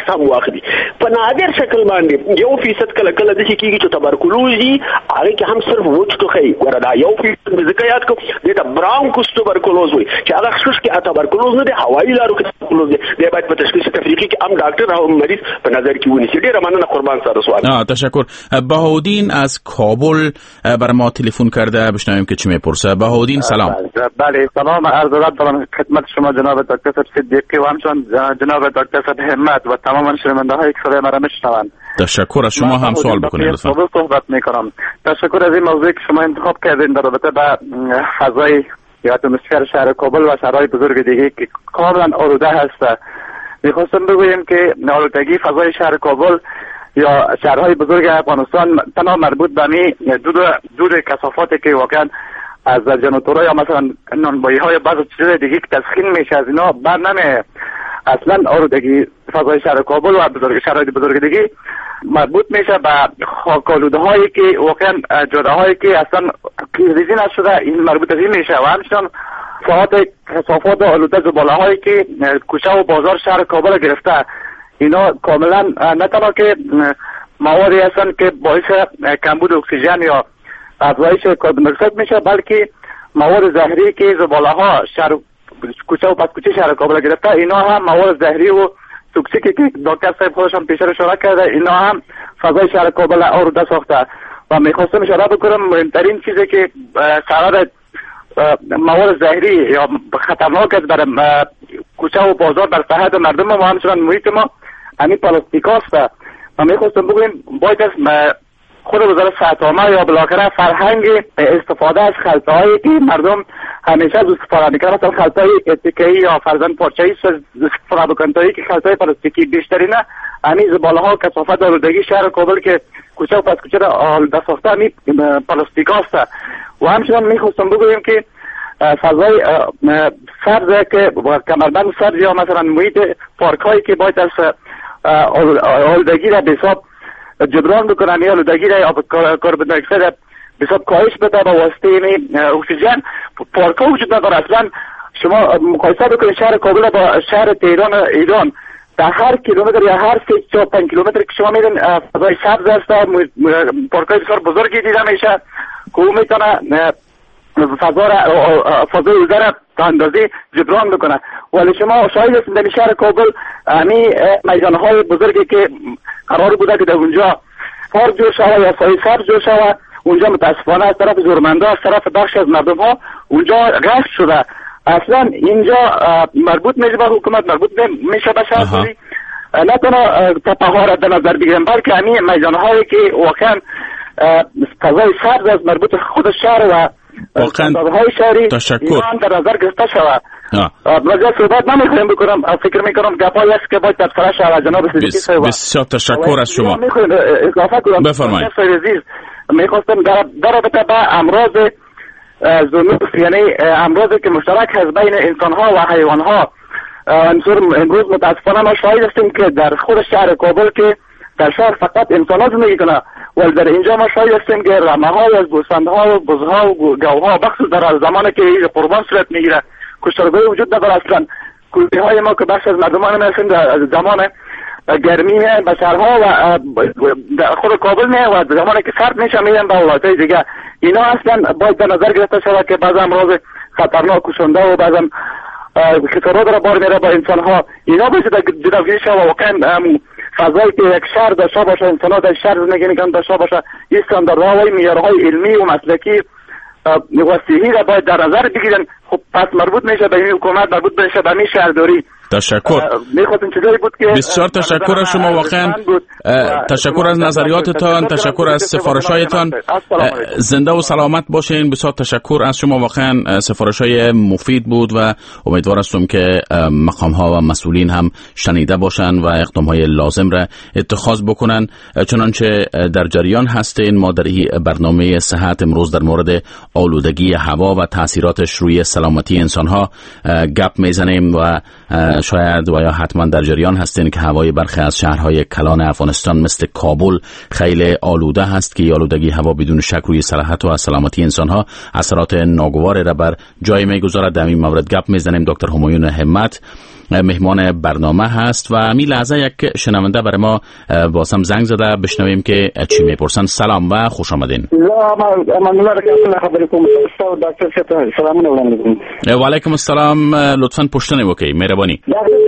سم واخلي په نادر شکل باندې یو فیصد کله کله د کیږي چې تبرکلوز دي هغه کې هم صرف وچ ټوخی ګوره دا یو فیصد ځکه یاد کو د برانکوس تبرکلوز وي چې هغه خصوص کې تبرکلوز نه دی هوایي لارو کې تبرکلوز دی د باید په تشخیص تفریقی کې هم ډاکټر او مریض په نظر کې ونیسي. ډیره مننه قربان سره سوال. آه تشکر. بهاءالدین از کابل بر ما تلفن کرده، بشنویم که چی میپرسه. بهاءالدین سلام. بله سلام عرض ادب دارم خدمت شما جناب دکتر صاحب صدیقی و همچنان جناب دکتر صاحب همت و تمام شنونده های که صدای مرا میشنوند. تشکر از شما هم سوال بکنید لطفا. من صحبت میکنم. تشکر از این موضوعی که شما انتخاب کردین در رابطه با فضای یا اتمسفر شهر کابل و شهرهای بزرگ دیگه که کاملا آلوده هست. میخواستم بگویم که آلودگی فضای شهر کابل یا شهرهای بزرگ افغانستان تنها مربوط به می دود دود کثافاتی که واقعا از جنراتورها یا مثلا نانبایی های بعض چیز دیگه که تسخین میشه از اینا بر نمی اصلا آلودگی فضای شهر کابل و بزرگ شهرهای بزرگ دیگه مربوط میشه به خاک‌آلوده هایی که واقعا جاده هایی که اصلا ریزی نشده این مربوط از این میشه و همچنان ساعات کثافات آلوده زباله هایی که کوچه و بازار شهر کابل گرفته اینا کاملا نه تنها که موادی هستن که باعث کمبود اکسیژن یا افزایش کربن دی اکساید میشه بلکه مواد زهری که زباله ها شهر کوچه و پس کوچه شهر کابل گرفته اینا هم مواد زهری و توکسیکی که دکتر صاحب خودشان پیش رو اشاره کرده اینا هم فضای شهر کابل آلوده ساخته و میخواستم اشاره بکنم مهمترین چیزی که قرار مواد زهری یا خطرناک است برای کوچه و بازار در صحت مردم ما همچنان محیط ما همین پلاستیک هست و میخواستم بگویم باید از خود وزارت صحت عامه یا بالاخره فرهنگ استفاده از خلطه هایی که مردم همیشه از استفاده میکنن مثلا خلطه های اتیکه‌ای یا فرزن پارچه‌ای استفاده بکنن تا اینکه خلطه های پلاستیکی بیشترینه همین زباله ها کثافت آلودگی شهر کابل که کوچه و پس کوچه را آلوده ساخته همین پلاستیک هست و همچنان میخواستم بگویم که فضای سبز که کمربند سبز یا مثلا محیط پارک هایی که باید از آلودگی را به حساب جبران بکنن یا آلودگی را کربن دی اکساید به حساب کاهش بده با واسطه اکسیژن پارک ها وجود نداره. اصلا شما مقایسه بکنید شهر کابل با شهر تهران ایران در هر کیلومتر یا هر سه تا پنج کیلومتر که شما میرین فضای سبز است پارک های بسیار بزرگی دیده میشه که او میتونه فضا را فضای اوزه را تا اندازه جبران بکنه ولی شما شاید هستید در شهر کابل همین میدان های بزرگی که قرار بوده که در اونجا پارک جور شوه یا سایه سبز جور شوه اونجا متاسفانه از طرف زورمنده از طرف بخش از مردم ها اونجا غصب شده. اصلا اینجا مربوط میشه به حکومت مربوط میشه به شهرداری نه تنها تپه را در نظر بگیرم بلکه همین میدان هایی که واقعا فضای سبز از مربوط خود شهر و واقعا تشکر در نظر گرفته شود. ولی صحبت نمیخوایم بکنم فکر میکنم گپایی است که باید تذکره شود جناب صدیقی صاحب. بسیار تشکر از شما. اضافه کنم بفرمایید. میخواستم در رابطه با امراض زونوس یعنی امراضی که مشترک هست بین انسان ها و حیوان ها امروز متاسفانه ما شاهد هستیم که در خود شهر کابل که در شهر فقط انسان ها زندگی کنه ولی در اینجا ما شاهد هستیم که رمه ها از گوسفندها و بزها و گوها بخصوص در زمانی که قربان صورت میگیره کشتارگاهی وجود نداره اصلا کوچه های ما که بخش از مردمان هستیم در زمان گرمی به شهرها و خود کابل نه و زمانی که سرد میشه میرن به ولایت‌های دیگه اینا اصلا باید در نظر گرفته شود که بعض امراض خطرناک کشنده و بعض خطرات را بار میره با انسان ها اینا باید جلوگیری شود و واقعا فضایی که یک شهر داشته باشه انسان ها در شهر زندگی میکنن داشته باشه این استانداردهای معیارهای علمی و مسلکی و صحی را باید در نظر بگیرن. خب پس مربوط میشه به این حکومت مربوط میشه به این شهرداری. تشکر. بسیار تشکر از شما واقعا تشکر از نظریاتتان تشکر از سفارشایتان زنده و سلامت باشین. بسیار تشکر از شما واقعا سفارشای مفید بود و امیدوار هستم که مقام ها و مسئولین هم شنیده باشن و اقدام های لازم را اتخاذ بکنن. چنانچه در جریان هستین ما در این برنامه صحت امروز در مورد آلودگی هوا و تاثیراتش روی سلامتی انسان ها گپ میزنیم و شاید و یا حتما در جریان هستین که هوای برخی از شهرهای کلان افغانستان مثل کابل خیلی آلوده هست که آلودگی هوا بدون شک روی صحت و سلامتی انسان ها اثرات ناگواری را بر جای میگذارد. در این مورد گپ میزنیم. دکتر همایون همت مهمان برنامه هست و همین لحظه یک شنونده برای ما باز هم زنگ زده، بشنویم که چی میپرسن. سلام و خوش آمدین. و علیکم السلام، لطفا پشتنه وکي مهرباني.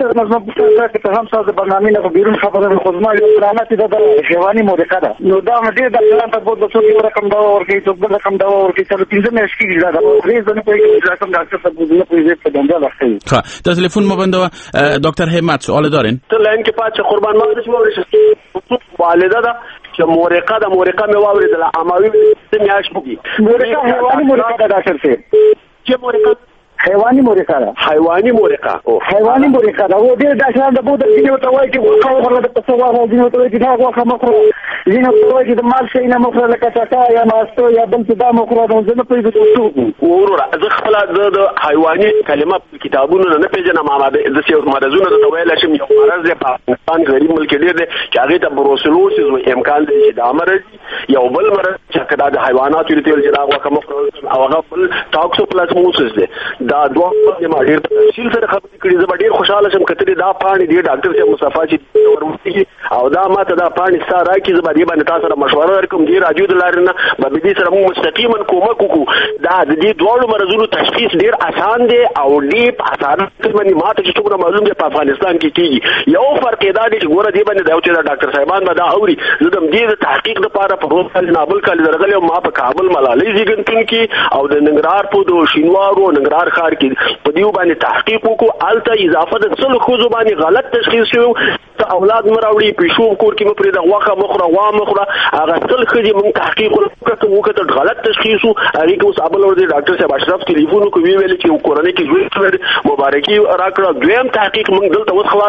برنامه نه بیرون خبره خو ما یو رانه د حیواني مورقه ده نو دا ډېر د ځان ته بوت څو یو رقم دا ورکی څو بل رقم دا ورکی څو پنځه مېش کې دا ریز نه کوي رقم ډاکټر ته بوزنه کوي په دنده راځي. ها در تلفن ما بنده دکتر همت سوال دارین؟ تو لاین کې پاتې قربان ما د شمو ورشي والده ده چې مورقه ده مورقه مې واورېدله اماوي میاش بوږي مورقه حیواني مورقه ده ډاکټر صاحب. چې مورقه حیواني مورقه ده حیواني مورقه او حیواني مورقه ده و ډېر ډاکټران د بوت کې وته وایي چې وخت ورله د پسوا راځي نو ته وایي دا وخت مخه ینه ته وایي د مال شي نه مخه لکه چاټا یا ماستو یا بل څه دا مخه د ځنه په دې څه ورور زه خپل د حیواني کلمه کتابونو نه پیژنم ما د څه مرزونه د ویل شم یو مرز په افغانستان غریب ملک ډېر دی چې هغه ته بروسلوسیس او امکان دی چې دا مرز یو بل مرز چې کدا د حیوانات لري چې دا وخت مخه او هغه بل ټاکسوپلازموسس دی دا دوه ما ډیر تفصیل سره خبرې کړې. زه ډیر خوشاله شم کتري دا پانی دی ډاکټر صاحب مصطفی چې ورمتي او دا ماته دا پانی سره کی زه باندې باندې تاسو سره مشوره ورکوم دی راجو د لارنه به دې سره موږ مستقیما کومک وکړو. دا د دې دوه مرزونو تشخیص ډیر اسان دی او ډیر اسانه باندې ماته چې څومره معلوم دی په افغانستان کې کیږي. یو فرق دا دی چې ګوره دی باندې دا چې ډاکټر صاحبان به دا اوري زه د دې تحقیق لپاره په روز کال نابل کال درغلی ما په کابل ملالۍ زیګنتون کې او د ننګرهار په دو شینوارو ننګرهار ښار کې په دیو باندې تحقیق وکړو. الته اضافه د څلو خو باندې غلط تشخیص شو ته اولاد مراوړي پښو کور کې مپرې د واخه مخره وا مخره هغه څل خدي موږ تحقیق وکړو وکړو غلط تشخیص هغه کې اوس ابل ور دي ډاکټر صاحب اشرف ټلیفون کوي ویل چې کورنۍ کې زوی مبارکي راکړه. دویم تحقیق موږ دلته وخلا